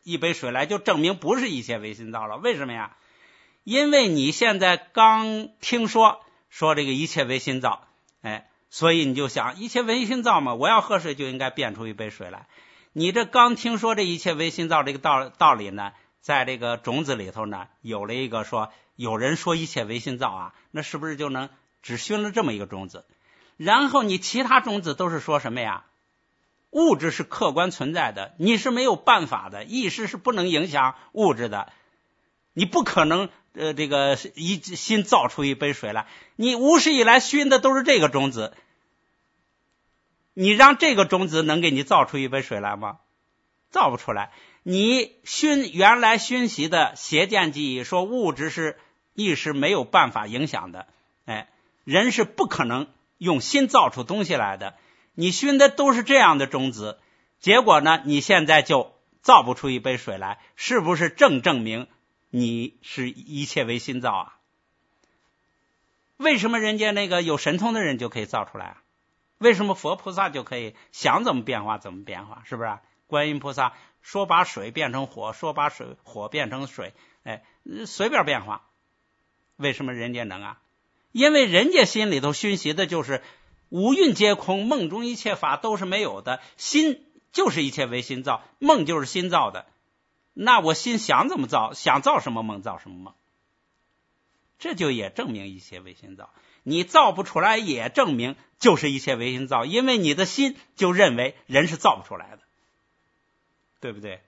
一杯水来，就证明不是一切唯心造了。为什么呀？因为你现在刚听说这个一切唯心造，所以你就想一切唯心造嘛，我要喝水就应该变出一杯水来。你这刚听说这一切唯心造这个道理呢，在这个种子里头呢，有了一个说有人说一切唯心造啊，那是不是就能只熏了这么一个种子？然后你其他种子都是说什么呀？物质是客观存在的，你是没有办法的，意识是不能影响物质的，你不可能这个一心造出一杯水来。你无始以来熏的都是这个种子，你让这个种子能给你造出一杯水来吗？造不出来。你原来熏习的邪见记忆说物质是意识没有办法影响的，人是不可能用心造出东西来的。你熏的都是这样的种子，结果呢，你现在就造不出一杯水来，是不是证明你是一切唯心造啊？为什么人家那个有神通的人就可以造出来啊？为什么佛菩萨就可以想怎么变化怎么变化？是不是？观音菩萨说把水变成火，说把火变成水，随便变化。为什么人家能啊？因为人家心里头熏习的就是五蕴皆空，梦中一切法都是没有的，心就是一切唯心造，梦就是心造的。那我心想怎么造，想造什么梦造什么梦，这就也证明一切唯心造。你造不出来也证明就是一切唯心造，因为你的心就认为人是造不出来的，对不对？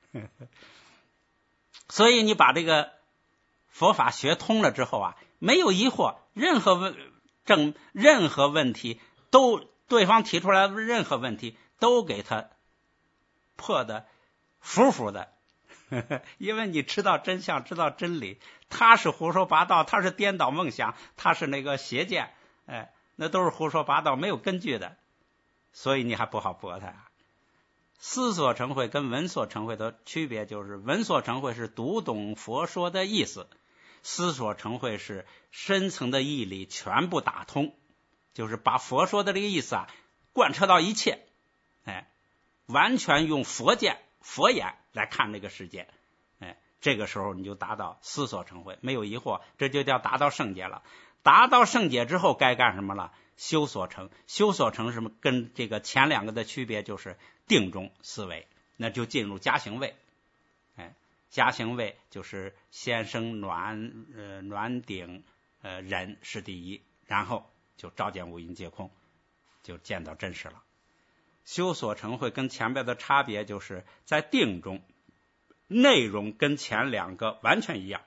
所以你把这个佛法学通了之后啊，没有疑惑，任何问题都对方提出来的任何问题都给他破的服服的，因为你知道真相，知道真理，他是胡说八道，他是颠倒梦想，他是那个邪见，那都是胡说八道，没有根据的，所以你还不好驳他啊。思所成慧跟闻所成慧的区别就是，闻所成慧是读懂佛说的意思，思所成慧是深层的义理全部打通，就是把佛说的这个意思啊贯彻到一切，完全用佛见佛眼来看这个世界，这个时候你就达到思所成慧，没有疑惑，这就叫达到圣解了。达到圣解之后该干什么了？修所成。修所成什么？跟这个前两个的区别就是定中思维，那就进入加行位。加行位就是先生暖顶忍是第一，然后就照见五蕴皆空，就见到真实了。修所成慧跟前边的差别就是在定中内容跟前两个完全一样。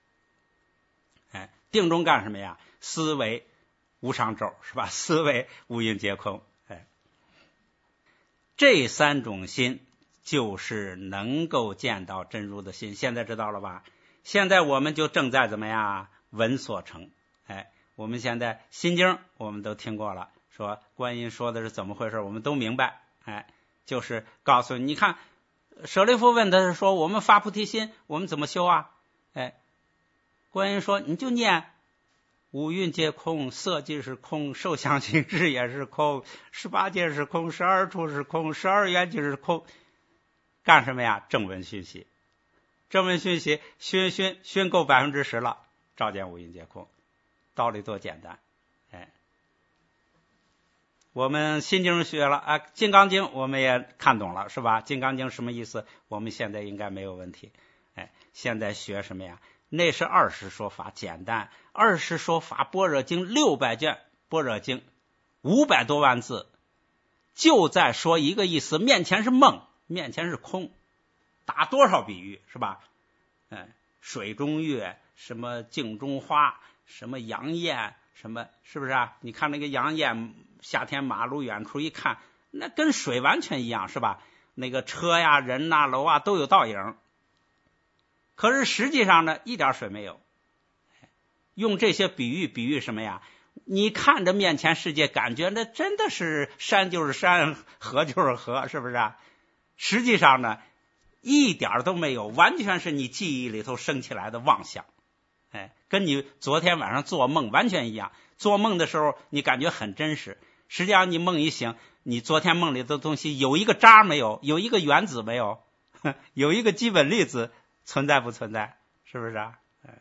定中干什么呀？思维无上咒，是吧？思维五蕴皆空。这三种心就是能够见到真如的心，现在知道了吧？现在我们就正在怎么样？闻所成。我们现在心经我们都听过了，说观音说的是怎么回事，我们都明白。就是告诉你看，舍利弗问的是说我们发菩提心我们怎么修啊？观音说你就念五蕴皆空，色即是空，受想行识也是空，18界是空，12处是空，12缘即是空。干什么呀？正闻熏习，正闻熏习，熏够10%了，照见五蕴皆空。道理多简单。我们心经学了啊，金刚经我们也看懂了，是吧？金刚经什么意思？我们现在应该没有问题。现在学什么呀？那是20说法，简单。20说法，般若经600卷，般若经500多万字，就在说一个意思：面前是梦，面前是空，打多少比喻，是吧？水中月，什么镜中花，什么杨艳，什么，是不是啊？你看那个杨艳，夏天马路远处一看，那跟水完全一样，是吧？那个车呀、人呐、楼啊都有倒影，可是实际上呢，一点水没有。用这些比喻什么呀？你看着面前世界，感觉那真的是山就是山，河就是河，是不是啊？实际上呢，一点都没有，完全是你记忆里头升起来的妄想。跟你昨天晚上做梦完全一样。做梦的时候你感觉很真实，实际上你梦一醒，你昨天梦里的东西有一个渣没有，有一个原子没有， 有一个基本粒子存在不存在？是不是啊？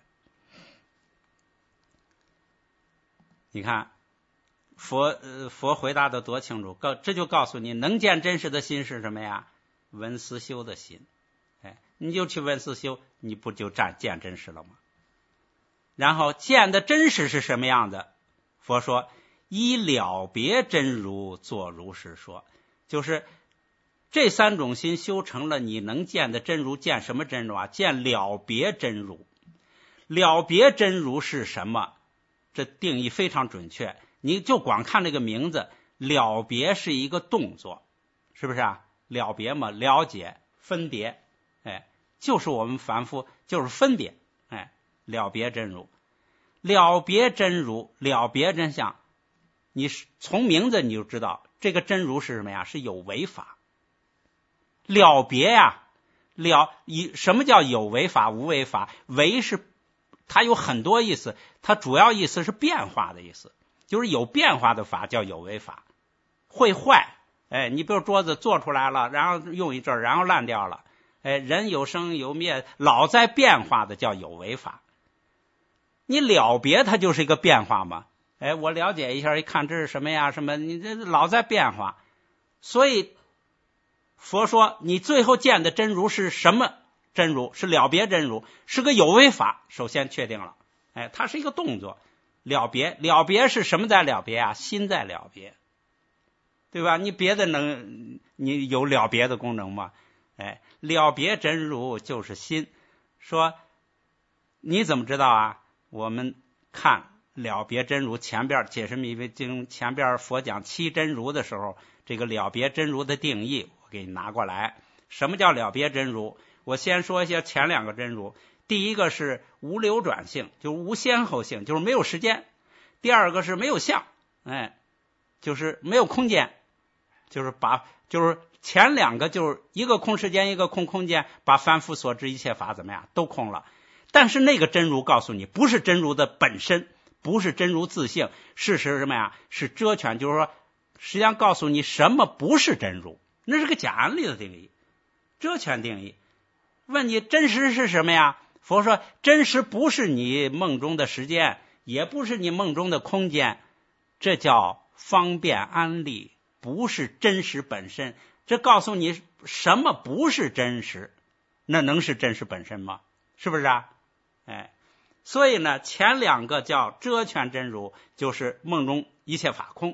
你看佛回答的多清楚，这就告诉你，能见真实的心是什么呀？闻思修的心。你就去闻思修，你不就见真实了吗？然后见的真实是什么样的？佛说依了别真如作如是说，就是这三种心修成了，你能见的真如，见什么真如啊？见了别真如。了别真如是什么？这定义非常准确，你就光看这个名字，了别是一个动作，是不是啊？了别嘛，了解分别，就是我们凡夫就是分别，了别真如。了别真如，了别真相，你从名字你就知道这个真如是什么呀？是有为法。了别呀，什么叫有为法无为法？为是它有很多意思，它主要意思是变化的意思，就是有变化的法叫有为法。会坏，你比如桌子做出来了，然后用一阵儿，然后烂掉了，人有生有灭，老在变化的叫有为法。你了别它就是一个变化嘛，我了解一下，一看这是什么呀？什么？你这老在变化，所以佛说你最后见的真如是什么真如？是了别真如，是个有为法。首先确定了，它是一个动作。了别，了别是什么在了别啊？心在了别，对吧？你别的你有了别的功能吗？了别真如就是心。说你怎么知道啊？我们看了别真如前边解释密经前边佛讲七真如的时候，这个了别真如的定义我给你拿过来。什么叫了别真如？我先说一下前两个真如。第一个是无流转性，就是无先后性，就是没有时间。第二个是没有相，就是没有空间，就是前两个就是一个空时间一个空空间，把凡夫所知一切法怎么样都空了。但是那个真如告诉你，不是真如的本身，不是真如自性，是什么呀？是遮权，就是说实际上告诉你什么不是真如，那是个假案例的定义，遮权定义。问你真实是什么呀？佛说真实不是你梦中的时间，也不是你梦中的空间，这叫方便安立，不是真实本身。这告诉你什么不是真实，那能是真实本身吗？是不是啊？所以呢，前两个叫遮权真如，就是梦中一切法空，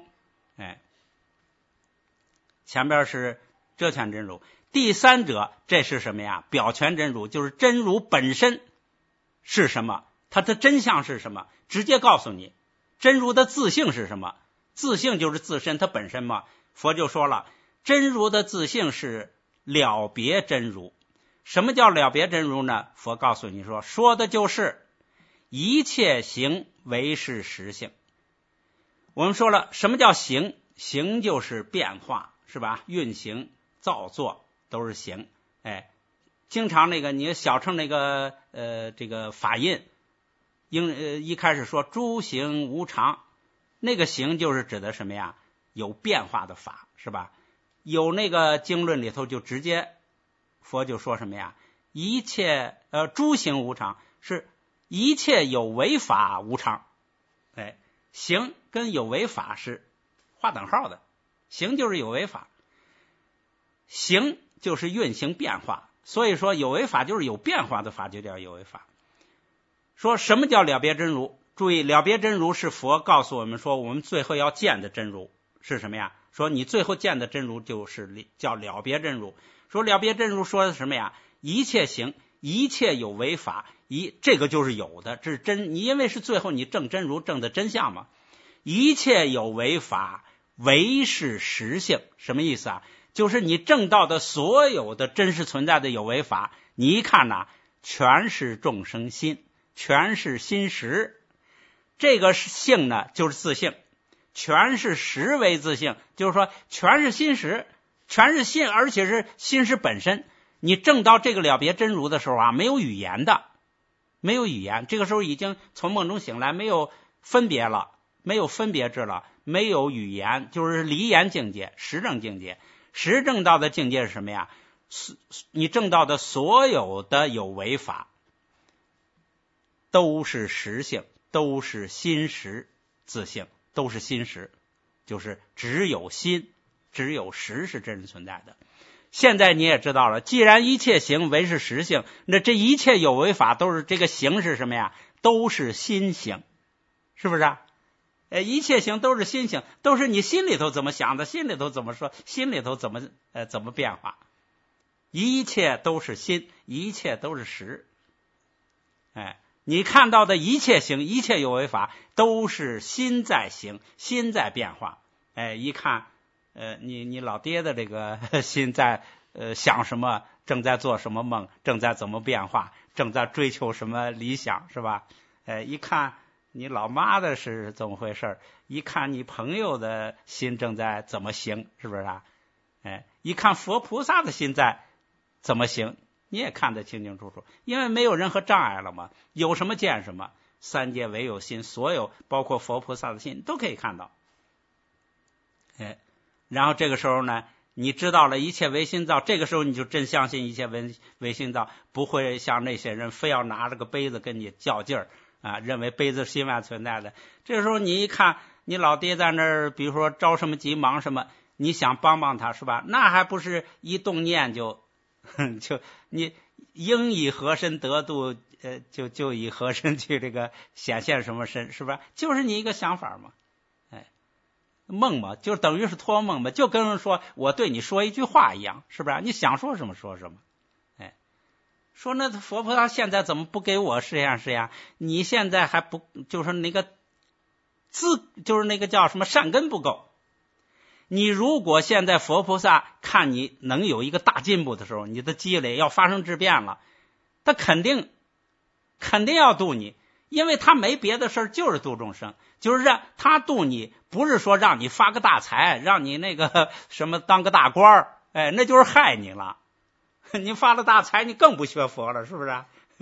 前边是遮权真如。第三者，这是什么呀？表权真如，就是真如本身是什么，它的真相是什么，直接告诉你。真如的自性是什么？自性就是自身，它本身嘛。佛就说了，真如的自性是了别真如。什么叫了别真如呢？佛告诉你说的就是一切行为是实性。我们说了，什么叫行？行就是变化，是吧？运行造作都是行。经常你小乘这个法印一开始说诸行无常，那个行就是指的什么呀？有变化的法，是吧？有那个经论里头就直接佛就说什么呀？一切诸行无常，是一切有为法无常。行跟有为法是划等号的，行就是有为法，行就是运行变化，所以说有为法就是有变化的法，就叫有为法。说什么叫了别真如？注意，了别真如是佛告诉我们说，我们最后要见的真如是什么呀？说你最后见的真如就是叫了别真如。说了别真如说的什么呀？一切行，一切有为法，这个就是有的，这是真。你因为是最后你证真如，证的真相嘛。一切有为法，唯是实性。什么意思啊？就是你证到的所有的真实存在的有为法，你一看呐，全是众生心，全是心识。这个性呢，就是自性，全是识为自性，就是说全是心识，全是心，而且是心识本身。你证到这个了别真如的时候啊，没有语言的，没有语言。这个时候已经从梦中醒来，没有分别了，没有分别智了，没有语言，就是离言境界，实证境界。实证到的境界是什么呀？ 你证到的所有的有为法都是实性，都是心识自性，都是心识，就是只有心只有识是真实存在的。现在你也知道了，既然一切行为是实性，那这一切有为法都是这个行是什么呀？都是心行，是不是啊？一切行都是心行，都是你心里头怎么想的，心里头怎么说，心里头怎么变化。一切都是心，一切都是识。你看到的一切行，一切有为法都是心在行，心在变化。一看你老爹的这个心在想什么，正在做什么梦，正在怎么变化，正在追求什么理想，是吧？一看你老妈的是怎么回事，一看你朋友的心正在怎么行，是不是啊？一看佛菩萨的心在怎么行，你也看得清清楚楚，因为没有任何障碍了嘛，有什么见什么，三界唯有心，所有包括佛菩萨的心都可以看到。然后这个时候呢，你知道了一切唯心造，这个时候你就真相信一切唯心造，不会像那些人非要拿着个杯子跟你较劲儿啊，认为杯子是心外存在的。这个时候你一看你老爹在那儿，比如说着什么急忙什么，你想帮帮他，是吧？那还不是一动念就你应以何身得度，就以何身去这个显现什么身，是吧？就是你一个想法嘛。梦嘛，就等于是托梦嘛，就跟人说我对你说一句话一样，是不是？你想说什么说什么。说那佛菩萨现在怎么不给我试验试验？你现在还不就是那个就是那个叫什么善根不够。你如果现在佛菩萨看你能有一个大进步的时候，你的积累要发生质变了，他肯定要度你，因为他没别的事，就是度众生，就是让他度你，不是说让你发个大财，让你那个什么当个大官儿，那就是害你了。你发了大财，你更不学佛了，是不是？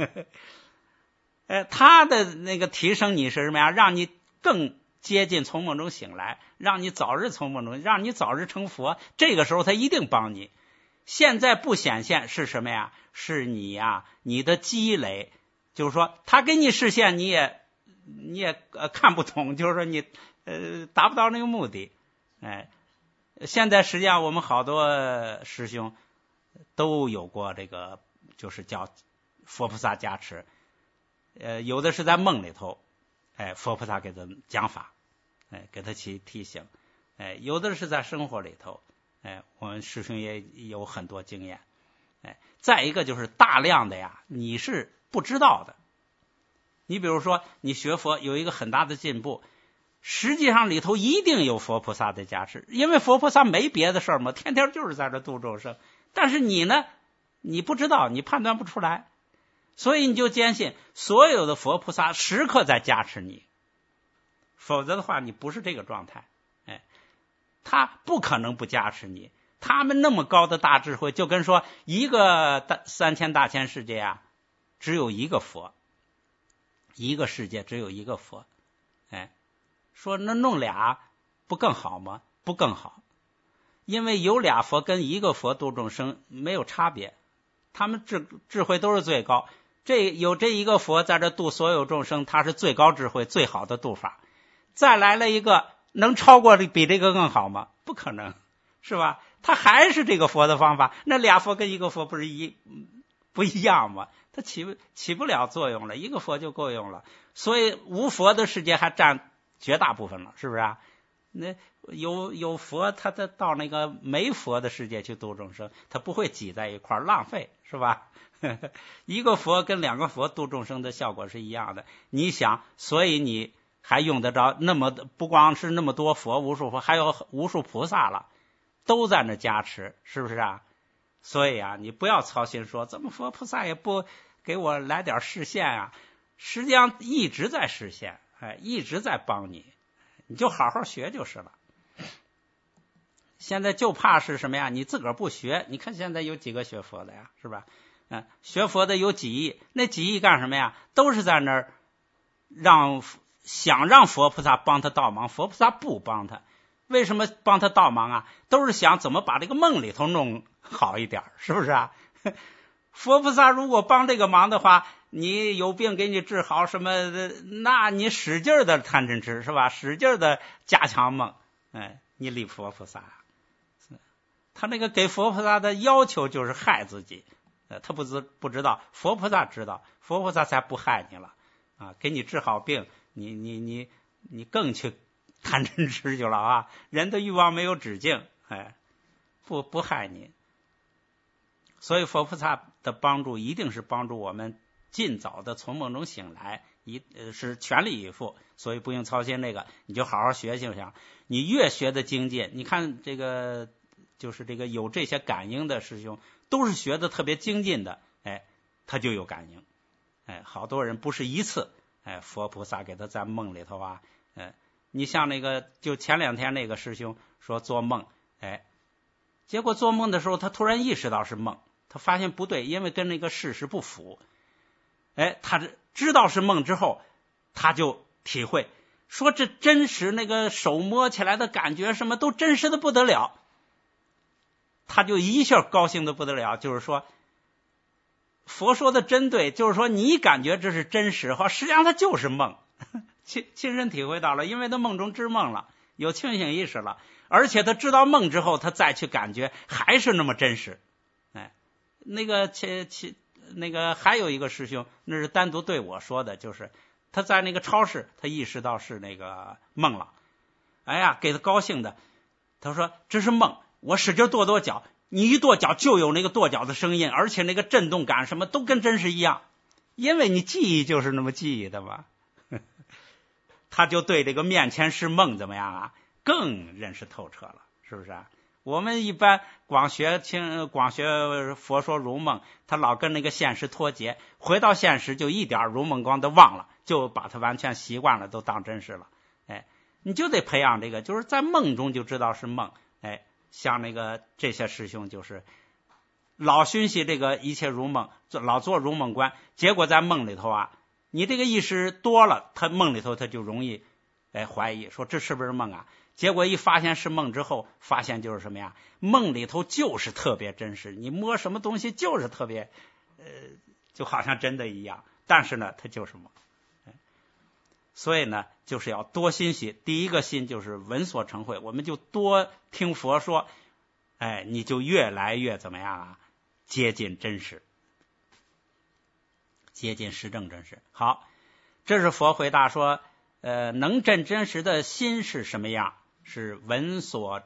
他的那个提升你是什么呀？让你更接近从梦中醒来，让你早日从梦中，让你早日成佛。这个时候他一定帮你。现在不显现是什么呀？是你呀，你的积累。就是说他给你示现，你也看不懂，就是说你达不到那个目的。现在实际上我们好多师兄都有过这个，就是叫佛菩萨加持。有的是在梦里头，佛菩萨给他讲法，给他提醒。有的是在生活里头，我们师兄也有很多经验。再一个就是大量的呀，你是不知道的。你比如说你学佛有一个很大的进步，实际上里头一定有佛菩萨的加持，因为佛菩萨没别的事儿嘛，天天就是在这度众生。但是你呢，你不知道，你判断不出来，所以你就坚信所有的佛菩萨时刻在加持你，否则的话你不是这个状态。他不可能不加持你，他们那么高的大智慧，就跟说一个3000大千世界啊，只有一个佛，一个世界只有一个佛。说那弄俩不更好吗？不更好，因为有俩佛跟一个佛度众生没有差别，他们智慧都是最高。有这一个佛在这度所有众生，他是最高智慧最好的度法。再来了一个，能超过比这个更好吗？不可能，是吧？他还是这个佛的方法，那俩佛跟一个佛不一样吗？它起不了作用了，一个佛就够用了。所以无佛的世界还占绝大部分了，是不是啊？那有佛，他到那个没佛的世界去度众生，他不会挤在一块儿浪费，是吧？一个佛跟2个佛度众生的效果是一样的。你想，所以你还用得着那么不光是那么多佛，无数佛，还有无数菩萨了，都在那加持，是不是啊？所以啊，你不要操心说怎么佛菩萨也不给我来点示现啊，实际上一直在示现，一直在帮你，你就好好学就是了。现在就怕是什么呀？你自个儿不学。你看现在有几个学佛的呀，是吧？学佛的有几亿，那几亿干什么呀？都是在那儿想让佛菩萨帮他倒忙，佛菩萨不帮他。 为什么帮他倒忙啊？都是想怎么把这个梦里头弄好一点，是不是啊？佛菩萨如果帮这个忙的话，你有病给你治好什么的，那你使劲的贪嗔痴，是吧？使劲的加强梦，你理佛菩萨，他那个给佛菩萨的要求就是害自己，他不知道，佛菩萨知道，佛菩萨才不害你了啊！给你治好病，你更去贪嗔痴去了啊！人的欲望没有止境，不害你。所以佛菩萨的帮助一定是帮助我们尽早的从梦中醒来，是全力以赴，所以不用操心这个，你就好好学就行。你越学的精进，你看这个就是这个有这些感应的师兄，都是学的特别精进的，他就有感应。好多人不是一次，佛菩萨给他在梦里头啊，你像那个就前2天那个师兄说做梦，结果做梦的时候他突然意识到是梦，他发现不对，因为跟那个事实不符。他知道是梦之后，他就体会说这真实，那个手摸起来的感觉什么都真实的不得了，他就一下高兴的不得了。就是说佛说的真对，就是说你感觉这是真实，实际上它就是梦，亲身体会到了，因为他梦中知梦了，有清醒意识了，而且他知道梦之后，他再去感觉还是那么真实。那个还有一个师兄，那是单独对我说的，就是他在那个超市，他意识到是那个梦了，给他高兴的，他说这是梦，我使劲跺脚，你一跺脚就有那个跺脚的声音，而且那个震动感什么都跟真实一样，因为你记忆就是那么记忆的嘛。他就对这个面前是梦怎么样啊，更认识透彻了，是不是啊？我们一般光学佛说如梦，他老跟那个现实脱节，回到现实就一点如梦光都忘了，就把它完全习惯了，都当真实了。你就得培养这个，就是在梦中就知道是梦。像那个这些师兄就是老熏习这个一切如梦，老做如梦观，结果在梦里头啊，你这个意识多了，他梦里头他就容易怀疑说这是不是梦啊？结果一发现是梦之后，发现就是什么呀？梦里头就是特别真实，你摸什么东西就是特别就好像真的一样，但是呢它就是梦。所以呢就是要多心习，第一个心就是闻所成慧，我们就多听佛说，你就越来越怎么样啊？接近真实，接近实证真实。好，这是佛回答说能证真实的心是什么样？是闻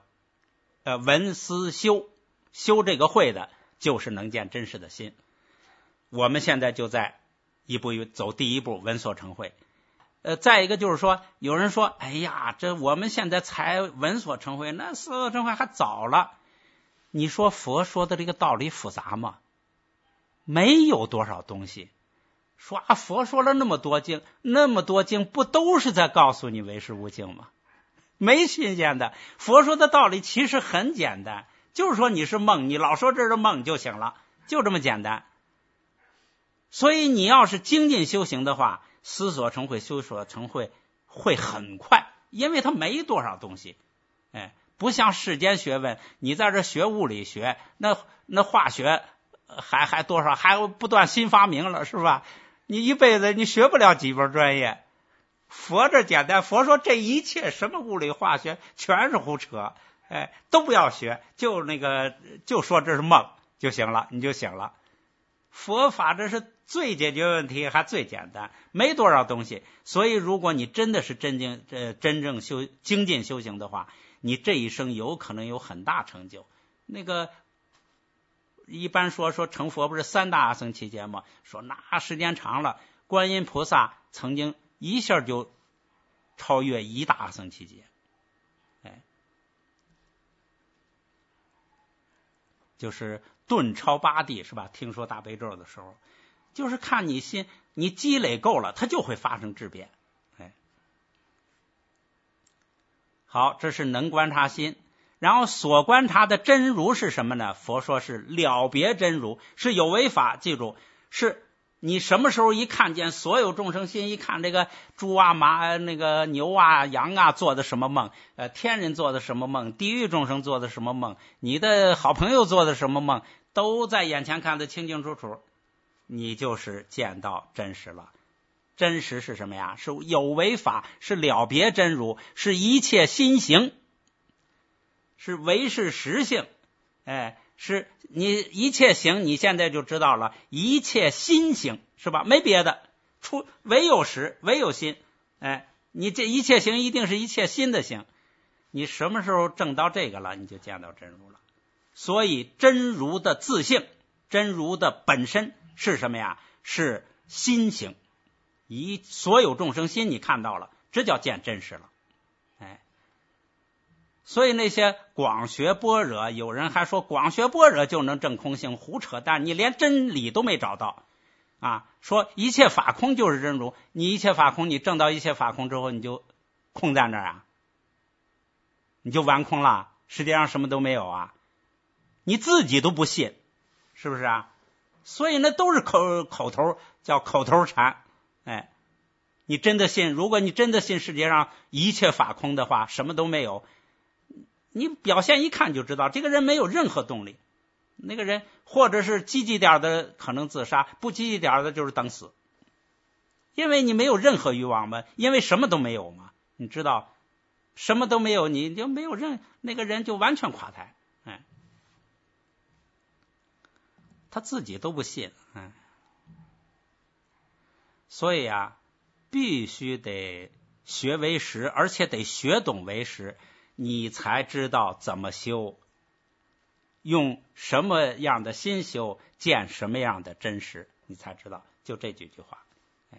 思修这个慧的，就是能见真实的心。我们现在就在一步走第一步，闻所成慧。再一个就是说，有人说，这我们现在才闻所成慧，那思所成慧还早了。你说佛说的这个道理复杂吗？没有多少东西。说佛说了那么多经不都是在告诉你为实无境吗？没新鲜的。佛说的道理其实很简单，就是说你是梦，你老说这是梦就行了，就这么简单。所以你要是精进修行的话，思所成慧修所成慧会很快，因为它没多少东西。不像世间学问，你在这学物理学，那化学还多少，还不断新发明了，是吧？你一辈子你学不了几门专业。佛这简单，佛说这一切什么物理化学全是胡扯，都不要学，就说这是梦就行了，你就醒了。佛法这是最解决问题，还最简单，没多少东西。所以如果你真的是真正精进修行的话，你这一生有可能有很大成就。那个一般说成佛不是3大阿僧祇劫吗？说那时间长了，观音菩萨曾经一下就超越1大阿僧祇劫，就是顿超8地，是吧？听说大悲咒的时候，就是看你心，你积累够了，它就会发生质变。好，这是能观察心。然后所观察的真如是什么呢？佛说是了别真如，是有为法，记住是你什么时候一看见所有众生心，一看这个猪啊马那个牛啊羊啊做的什么梦，天人做的什么梦，地狱众生做的什么梦，你的好朋友做的什么梦，都在眼前看得清清楚楚，你就是见到真实了。真实是什么呀？是有为法，是了别真如，是一切心行，是唯是实性。是你一切行，你现在就知道了，一切心行，是吧？没别的，唯有实，唯有心。你这一切行一定是一切心的行。你什么时候证到这个了，你就见到真如了。所以真如的自性，真如的本身是什么呀？是心行。所有众生心你看到了，这叫见真实了。所以那些广学般若，有人还说广学般若就能证空性，胡扯淡，你连真理都没找到啊！说一切法空就是真如，你一切法空，你证到一切法空之后，你就空在那儿啊，你就完空了，世界上什么都没有啊，你自己都不信，是不是啊？所以那都是口头，叫口头禅。你真的信，如果你真的信世界上一切法空的话，什么都没有，你表现一看就知道这个人没有任何动力。那个人或者是积极点的可能自杀，不积极点的就是等死，因为你没有任何欲望嘛，因为什么都没有嘛。你知道什么都没有，你就没有那个人就完全垮台。他自己都不信。所以啊，必须得学为实，而且得学懂为实，你才知道怎么修，用什么样的心修，见什么样的真实，你才知道。就这几句话。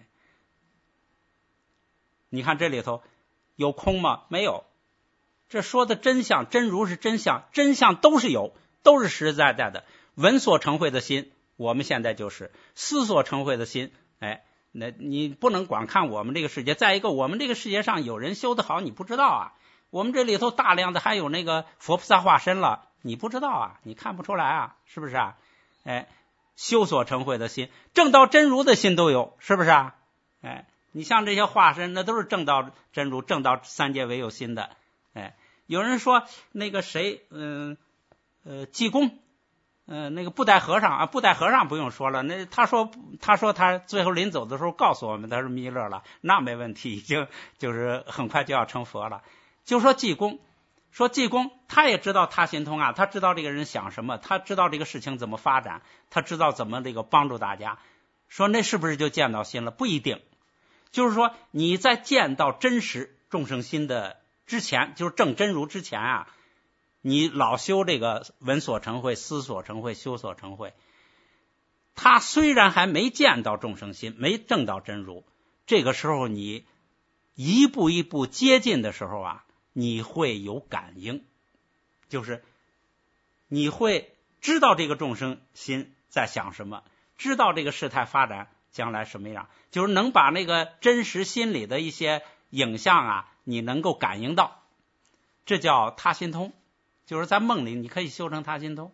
你看这里头有空吗？没有。这说的真相，真如是真相，真相都是有，都是实实在在的。闻所成慧的心，我们现在就是思所成慧的心。那你不能光看我们这个世界。再一个，我们这个世界上有人修得好，你不知道啊。我们这里头大量的还有那个佛菩萨化身了，你不知道啊，你看不出来啊，是不是啊？修所成慧的心，证到真如的心都有，是不是啊？你像这些化身，那都是证到真如，证到三界唯有心的。有人说那个谁，济公。那个布袋和尚啊，布袋和尚不用说了，那他说他最后临走的时候告诉我们他是弥勒了，那没问题，已经就是很快就要成佛了。就说济公他也知道他心通啊，他知道这个人想什么，他知道这个事情怎么发展，他知道怎么这个帮助大家。说那是不是就见到心了？不一定。就是说你在见到真实众生心的之前，就是证真如之前啊，你老修这个闻所成慧、思所成慧、修所成慧，他虽然还没见到众生心，没证到真如，这个时候你一步一步接近的时候啊，你会有感应，就是你会知道这个众生心在想什么，知道这个事态发展将来什么样，就是能把那个真实心里的一些影像啊，你能够感应到，这叫他心通。就是在梦里你可以修成他心通。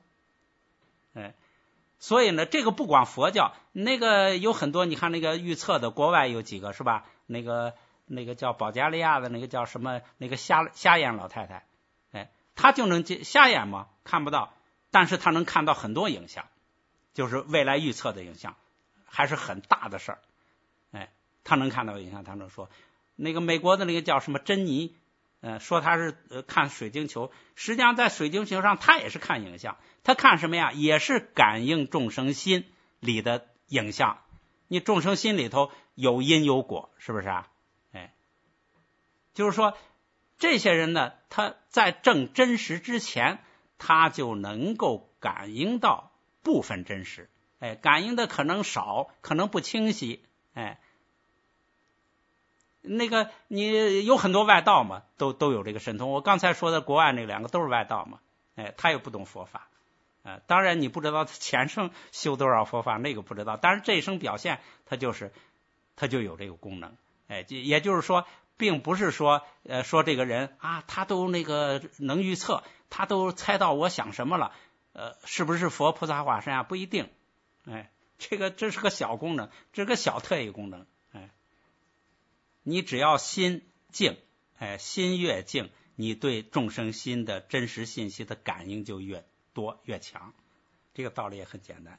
所以呢，这个不光佛教，那个有很多，你看那个预测的国外有几个是吧？那个叫保加利亚的那个叫什么，那个瞎眼老太太，她就能瞎眼嘛，看不到，但是她能看到很多影像，就是未来预测的影像，还是很大的事儿。她能看到影像，她能说。那个美国的那个叫什么珍妮，说他是看水晶球，实际上在水晶球上他也是看影像，他看什么呀？也是感应众生心里的影像。你众生心里头有因有果，是不是啊？就是说这些人呢，他在证真实之前，他就能够感应到部分真实，感应的可能少，可能不清晰，那个你有很多外道嘛，都有这个神通。我刚才说的国外那两个都是外道嘛，他也不懂佛法，当然你不知道他前生修多少佛法，那个不知道。但是这一生表现，他就有这个功能，也就是说，并不是说这个人啊，他都那个能预测，他都猜到我想什么了，是不是佛菩萨化身啊？不一定， 这是个小功能，这是个小特异功能。你只要心静，心越静，你对众生心的真实信息的感应就越多越强。这个道理也很简单。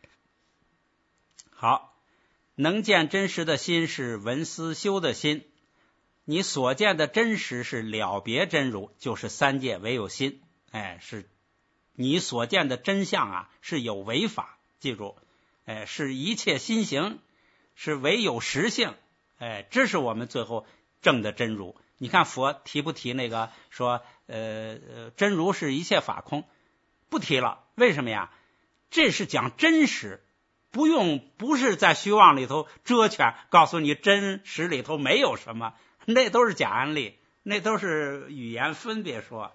好，能见真实的心是闻思修的心，你所见的真实是了别真如，就是三界唯有心。是你所见的真相啊，是有为法，记住，是一切心行，是唯有实性。这是我们最后证的真如。你看佛提不提那个说真如是一切法空？不提了，为什么呀？这是讲真实，不是在虚妄里头遮圈，告诉你真实里头没有什么，那都是假案例，那都是语言分别说。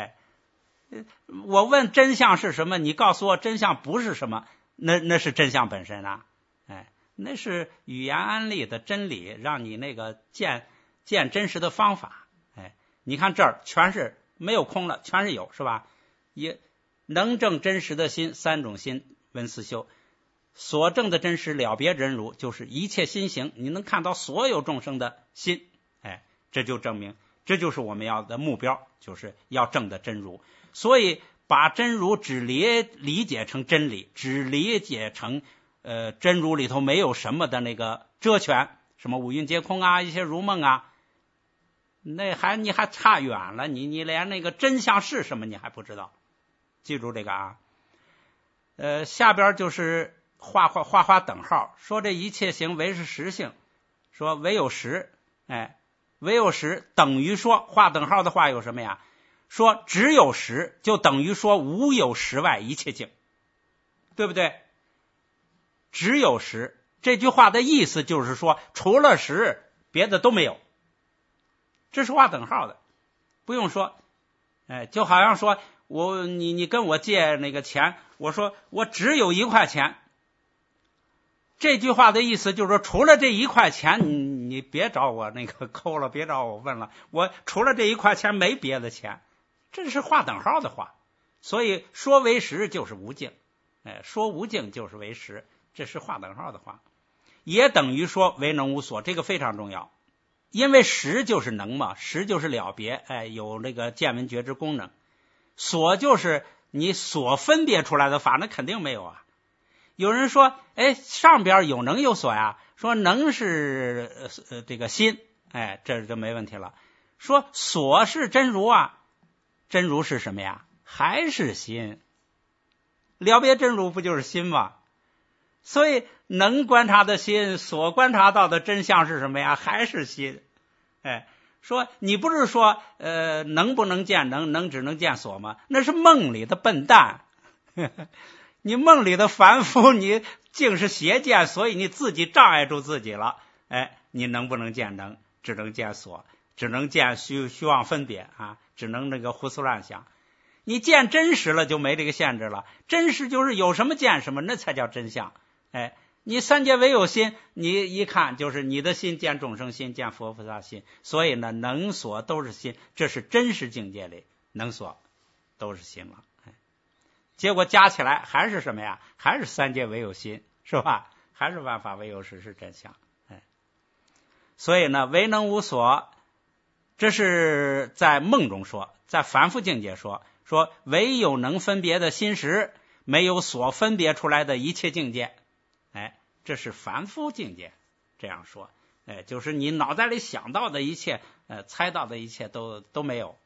我问真相是什么，你告诉我真相不是什么，那是真相本身啊。那是语言安利的真理，让你那个见真实的方法。你看这儿全是没有空了，全是有，是吧？也能证真实的心，三种心闻思修，所证的真实了别真如，就是一切心行，你能看到所有众生的心。这就证明这就是我们要的目标，就是要证的真如。所以把真如只理解成真理，只理解成真如里头没有什么的那个遮圈，什么五蕴皆空啊，一些如梦啊，你还差远了，你连那个真相是什么你还不知道。记住这个啊。下边就是画等号，说这一切行唯是实性，说唯有实，唯有实等于说画等号的话有什么呀？说只有实就等于说无有实外一切境，对不对？只有实这句话的意思就是说，除了实别的都没有，这是画等号的，不用说。就好像说你跟我借那个钱，我说我只有1块钱，这句话的意思就是说，除了这1块钱，你别找我那个抠了，别找我问了，我除了这1块钱没别的钱，这是画等号的话。所以说为实就是无境，说无境就是为实，这是画等号的话。也等于说为能无所，这个非常重要。因为实就是能嘛，实就是了别，有那个见闻觉知功能。所就是你所分别出来的法，那肯定没有啊。有人说上边有能有所呀，说能是这个心，这就没问题了。说所是真如啊，真如是什么呀？还是心。了别真如不就是心吗？所以能观察的心，所观察到的真相是什么呀？还是心。说你不是说能不能见能只能见所吗？那是梦里的笨蛋。你梦里的凡夫，你竟是邪见，所以你自己障碍住自己了。你能不能见能，只能见所，只能见虚妄分别啊，只能那个胡思乱想。你见真实了就没这个限制了，真实就是有什么见什么，那才叫真相。你三界唯有心，你一看就是你的心见众生心，见佛菩萨心，所以呢能所都是心，这是真实境界里能所都是心了。结果加起来还是什么呀？还是三界唯有心，是吧？还是万法唯有实是真相。所以呢唯能无所，这是在梦中说，在凡夫境界说唯有能分别的心识，没有所分别出来的一切境界。这是凡夫境界这样说。就是你脑袋里想到的一切，猜到的一切都没有。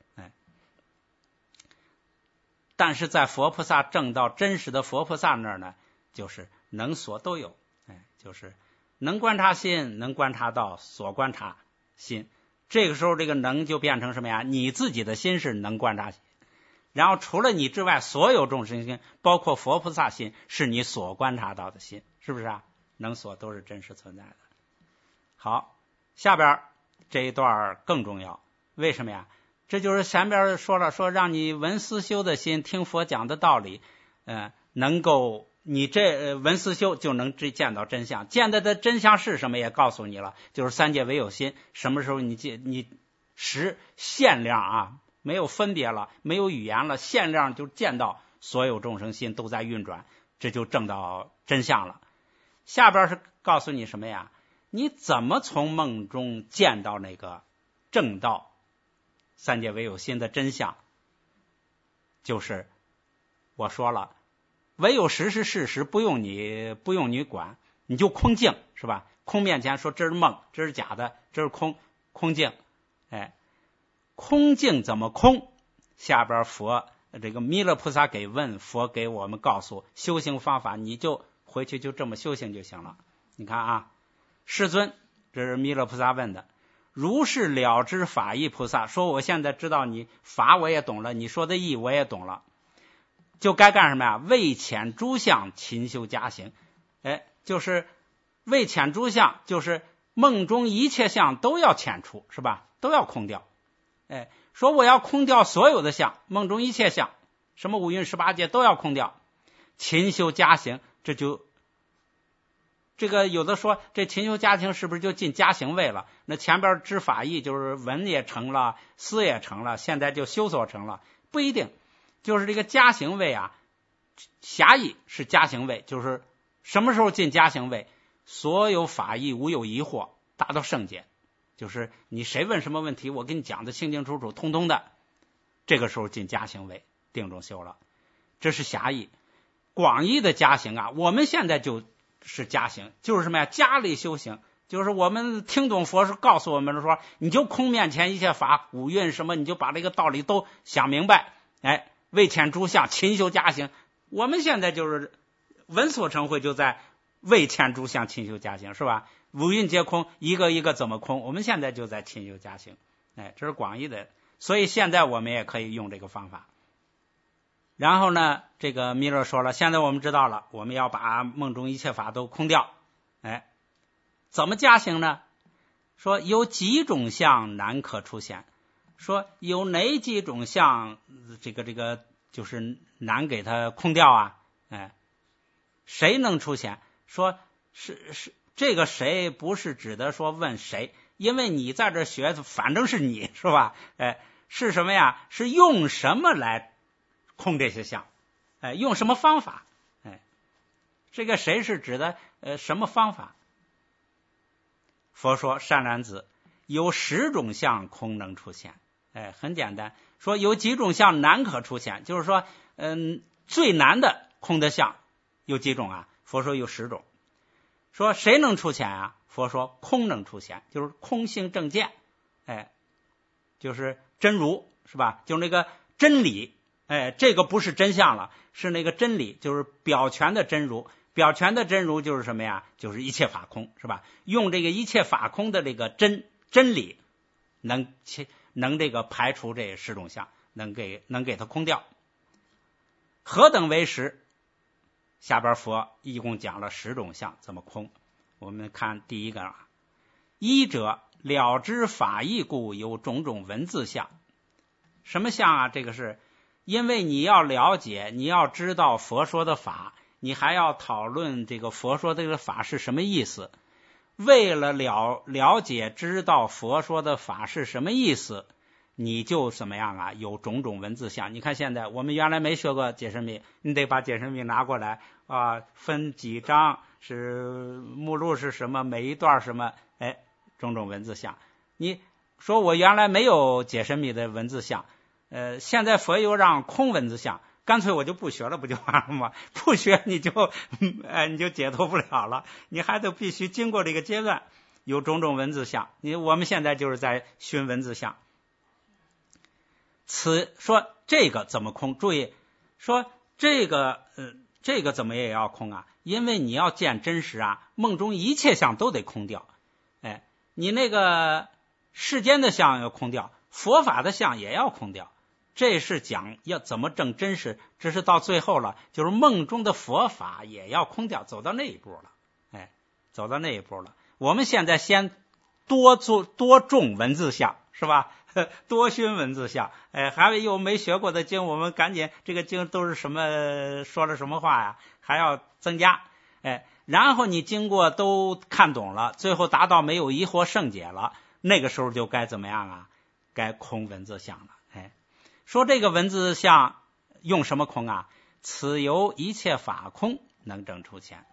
但是在佛菩萨证到真实的佛菩萨那儿呢，就是能所都有。就是能观察心，能观察到所观察心。这个时候这个能就变成什么呀？你自己的心是能观察心，然后除了你之外，所有众生心，包括佛菩萨心，是你所观察到的心，是不是啊？能所都是真实存在的。好，下边这一段更重要，为什么呀？这就是前边说了，说让你闻思修的心听佛讲的道理，能够你这闻思修就能见到真相，见到的真相是什么也告诉你了，就是三界唯有心。什么时候你实限量啊，没有分别了，没有语言了，限量就见到所有众生心都在运转，这就证到真相了。 下边是告诉你什么呀？你怎么从梦中见到那个正道三界唯有心的真相？就是我说了，唯有实是事实，不用你管，你就空境，是吧？空面前说这是梦，这是假的，这是空境。空境怎么空？下边佛这个弥勒菩萨给问，佛给我们告诉修行方法，你就回去就这么修行就行了。你看啊，世尊，这是弥勒菩萨问的，如是了知法义菩萨说，我现在知道你法我也懂了，你说的义我也懂了，就该干什么呀？为遣诸相勤修加行。就是为遣诸相，就是梦中一切相都要遣除，是吧？都要空掉。说我要空掉所有的相，梦中一切相，什么五蕴18界都要空掉。勤修加行，这个有的说这勤修加行是不是就进加行位了？那前边知法义就是闻也成了，思也成了，现在就修所成了，不一定。就是这个加行位啊，狭义是加行位，就是什么时候进加行位？所有法义无有疑惑，达到圣解，就是你谁问什么问题，我给你讲的清清楚楚，通通的，这个时候进加行位，定中修了。这是狭义。广义的加行啊，我们现在就是加行，就是什么呀？家里修行，就是我们听懂佛是告诉我们说，你就空面前一切法，五蕴什么，你就把这个道理都想明白。为遣诸相勤修加行，我们现在就是闻所成慧，就在为遣诸相勤修加行，是吧？五蕴皆空，一个一个怎么空？我们现在就在勤修加行。这是广义的，所以现在我们也可以用这个方法。然后呢，这个弥勒说了，现在我们知道了，我们要把梦中一切法都空掉。怎么加行呢？说有几种相难可出现，说有哪几种相这个就是难给它空掉啊？谁能出现？说是这个谁不是指的说问谁，因为你在这学，反正是你，是吧？是什么呀？是用什么来空这些相？用什么方法？这个谁是指的什么方法？佛说善男子，有10种相空能出现。很简单，说有几种相难可出现，就是说最难的空的相有几种啊？佛说有10种。说谁能出现啊？佛说空能出现，就是空性正见，就是真如，是吧？就是那个真理，这个不是真相了，是那个真理，就是表全的真如。表全的真如就是什么呀？就是一切法空，是吧？用这个一切法空的这个真理，能这个排除这10种相，能给它空掉。何等为10？下边佛一共讲了10种相怎么空。我们看第一个啊，一者了知法义故，有种种文字相。什么相啊？这个是因为你要了解，你要知道佛说的法，你还要讨论这个佛说的这个法是什么意思。为了了解知道佛说的法是什么意思，你就怎么样啊？有种种文字相。你看现在我们原来没学过解深密，你得把解深密拿过来啊，分几章，是目录是什么，每一段什么，种种文字相。你说我原来没有解深密的文字相，现在佛又让空文字相，干脆我就不学了，不就完了吗？不学你就解脱不了了，你还得必须经过这个阶段，有种种文字相。我们现在就是在寻文字相。说这个怎么空？注意说这个怎么也要空啊？因为你要见真实啊，梦中一切相都得空掉。你那个世间的相要空掉，佛法的相也要空掉。这是讲要怎么证真实，这是到最后了，就是梦中的佛法也要空掉，走到那一步了。走到那一步了。我们现在先多种文字相，是吧？多熏文字相。还有没学过的经，我们赶紧这个经都是什么说了什么话呀？还要增加。然后你经过都看懂了，最后达到没有疑惑圣解了，那个时候就该怎么样啊？该空文字相了。说这个文字相用什么空啊？此由一切法空能证出前。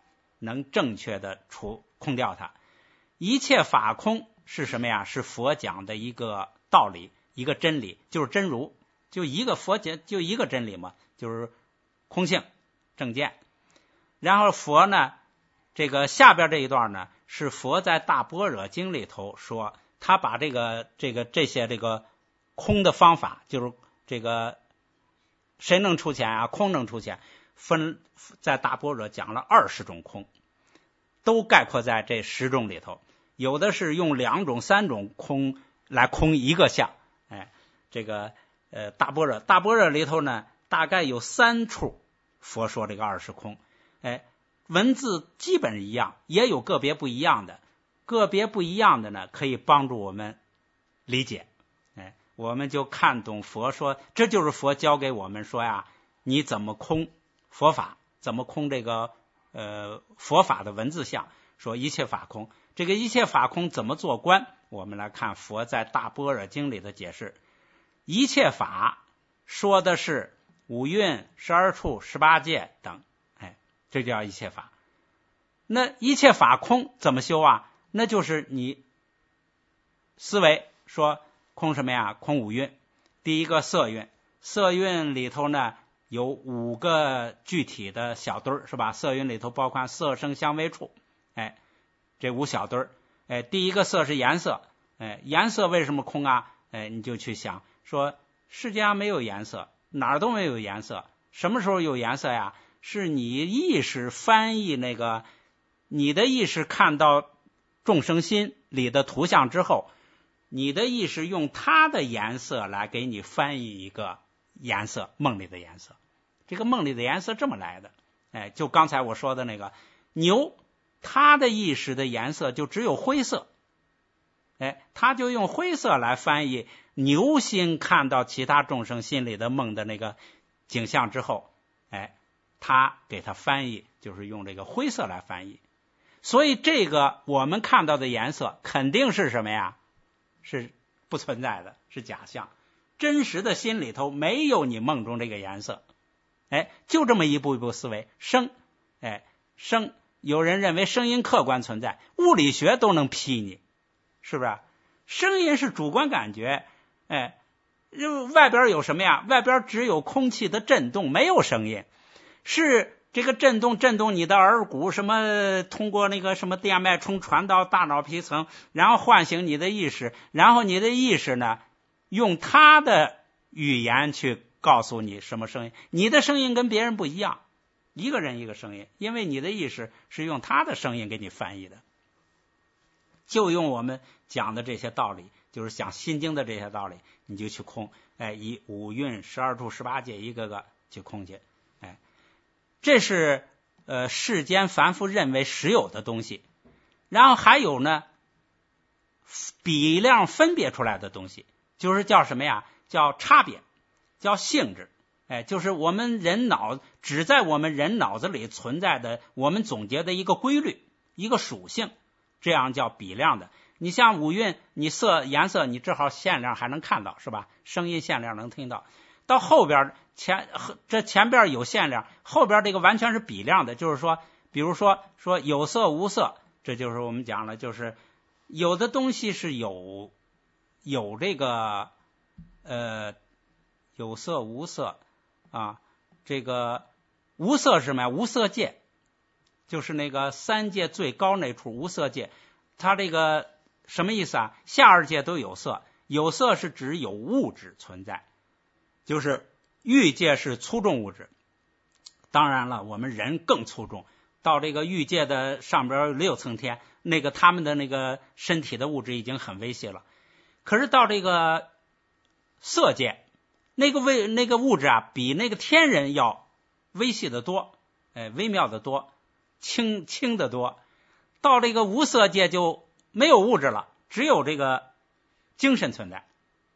能正确的空掉它。一切法空是什么呀？是佛讲的一个道理，一个真理，就是真如，就一个佛讲，就一个真理嘛，就是空性正见。然后佛呢，这个下边这一段呢，是佛在大般若经里头说，他把这些空的方法，就是这个谁能出钱啊，空能出钱，分在大般若讲了20种空，都概括在这10种里头。有的是用2种3种空来空一个相，这个大般若里头呢，大概有3处佛说这个20空，文字基本一样，也有个别不一样的，呢可以帮助我们理解，我们就看懂佛说，这就是佛教给我们说呀，你怎么空佛法，怎么空这个佛法的文字相，说一切法空。这个一切法空怎么做观？我们来看佛在大般若经里的解释。一切法说的是五蕴、12处、18界等，这叫一切法。那一切法空怎么修啊？那就是你思维说空什么呀？空五蕴。第一个色蕴，色蕴里头呢有5个具体的小堆儿，是吧？色蕴里头包括色声香味触，这5小堆儿。第一个色是颜色，颜色为什么空啊？你就去想说，世界上没有颜色，哪儿都没有颜色，什么时候有颜色呀？是你意识翻译那个，你的意识看到众生心里的图像之后，你的意识用它的颜色来给你翻译一个颜色，梦里的颜色。这个梦里的颜色这么来的，就刚才我说的那个牛，它的意识的颜色就只有灰色，他就用灰色来翻译牛心看到其他众生心里的梦的那个景象之后，他给他翻译就是用这个灰色来翻译。所以这个我们看到的颜色肯定是什么呀？是不存在的，是假象。真实的心里头没有你梦中这个颜色。就这么一步一步思维。声，有人认为声音客观存在，物理学都能批你，是不是？声音是主观感觉，外边有什么呀？外边只有空气的震动，没有声音。是这个震动你的耳骨，什么通过那个什么电脉冲传到大脑皮层，然后唤醒你的意识，然后你的意识呢，用他的语言去告诉你什么声音。你的声音跟别人不一样，一个人一个声音，因为你的意识是用他的声音给你翻译的。就用我们讲的这些道理，就是讲心经的这些道理，你就去空，以五蕴、12处、18界一个个去空去，这是世间凡夫认为实有的东西。然后还有呢，比量分别出来的东西，就是叫什么呀？叫差别，叫性质。就是我们人脑只在我们人脑子里存在的，我们总结的一个规律，一个属性，这样叫比量的。你像五蕴，你颜色你正好限量还能看到，是吧？声音限量能听到。到后边前边有限量，后边这个完全是比量的，就是说比如说有色无色，这就是我们讲了，就是有的东西是有这个有色无色啊，这个无色是什么呀？无色界，就是那个3界最高那处无色界。它这个什么意思啊？下2界都有色，有色是指有物质存在，就是欲界是粗重物质。当然了，我们人更粗重，到这个欲界的上边6层天，那个他们的那个身体的物质已经很微细了。可是到这个色界，那个物质啊，比那个天人要微细的多，微妙的多，轻的多。到这个无色界就没有物质了，只有这个精神存在。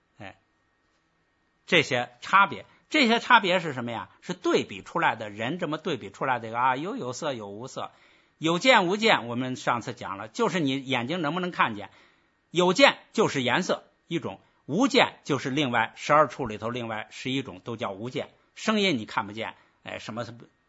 这些差别是什么呀？是对比出来的，人这么对比出来的啊，有色有无色，有见无见。我们上次讲了，就是你眼睛能不能看见。有见就是颜色一种，无见就是另外12处里头另外11种都叫无见。声音你看不见，什么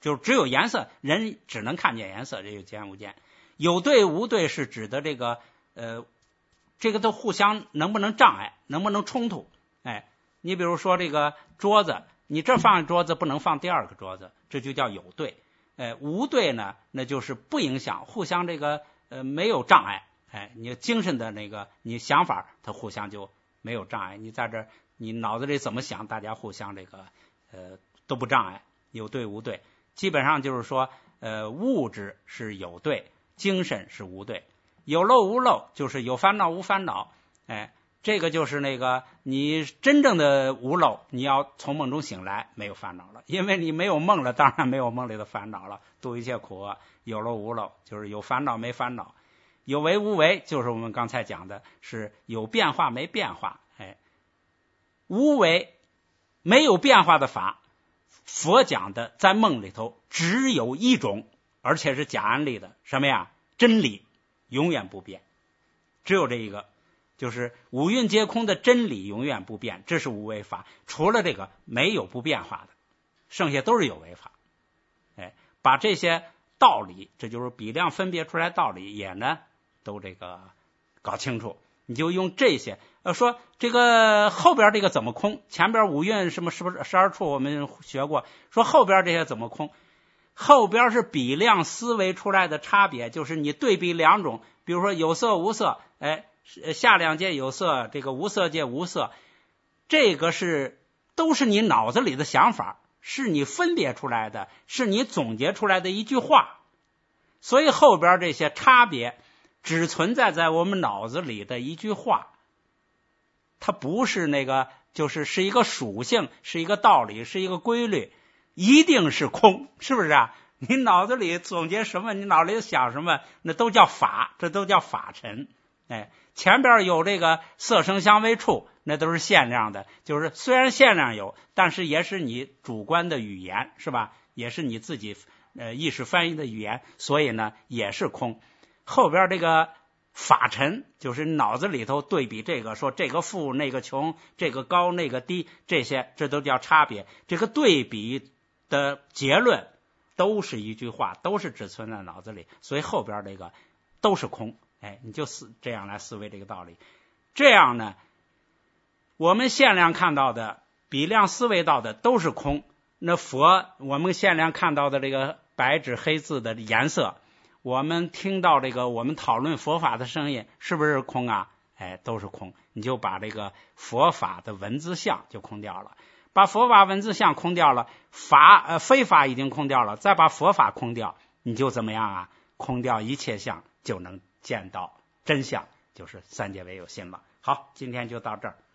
就只有颜色，人只能看见颜色，这就见物见。有对无对是指的这个这个都互相能不能障碍，能不能冲突。你比如说这个桌子，你这放桌子不能放第二个桌子，这就叫有对。无对呢，那就是不影响，互相这个没有障碍。你精神的那个你想法它互相就没有障碍，你在这你脑子里怎么想，大家互相这个都不障碍，有对无对。基本上就是说物质是有对，精神是无对。有漏无漏就是有烦恼无烦恼。这个就是那个你真正的无漏，你要从梦中醒来没有烦恼了，因为你没有梦了，当然没有梦里的烦恼了，度一切苦厄。有漏无漏就是有烦恼没烦恼。有为无为就是我们刚才讲的是有变化没变化。无为没有变化的法，佛讲的在梦里头只有一种，而且是假案例的，什么呀？真理永远不变，只有这一个，就是五蕴皆空的真理永远不变，这是无为法。除了这个没有不变化的，剩下都是有为法。把这些道理，这就是比量分别出来道理也呢都这个搞清楚，你就用这些说这个后边这个怎么空，前边五蕴什么是不是12处我们学过，说后边这些怎么空，后边是比量思维出来的差别，就是你对比两种，比如说有色无色，下两界有色，这个无色界无色，这个都是你脑子里的想法，是你分别出来的，是你总结出来的一句话。所以后边这些差别只存在在我们脑子里的一句话，它不是那个是一个属性，是一个道理，是一个规律，一定是空，是不是啊？你脑子里总结什么，你脑子里想什么，那都叫法，这都叫法尘。前边有这个色声香味触，那都是限量的，就是虽然限量有，但是也是你主观的语言，是吧？也是你自己意识翻译的语言，所以呢也是空。后边这个法尘就是脑子里头对比这个，说这个富那个穷，这个高那个低，这些这都叫差别。这个对比的结论都是一句话，都是只存在脑子里，所以后边这个都是空。你就这样来思维这个道理。这样呢，我们限量看到的比量思维到的都是空。那我们限量看到的这个白纸黑字的颜色，我们听到这个我们讨论佛法的声音，是不是空啊？都是空。你就把这个佛法的文字相就空掉了，把佛法文字相空掉了，非法已经空掉了，再把佛法空掉，你就怎么样啊？空掉一切相，就能见到真相，就是三界唯有心了。好，今天就到这儿。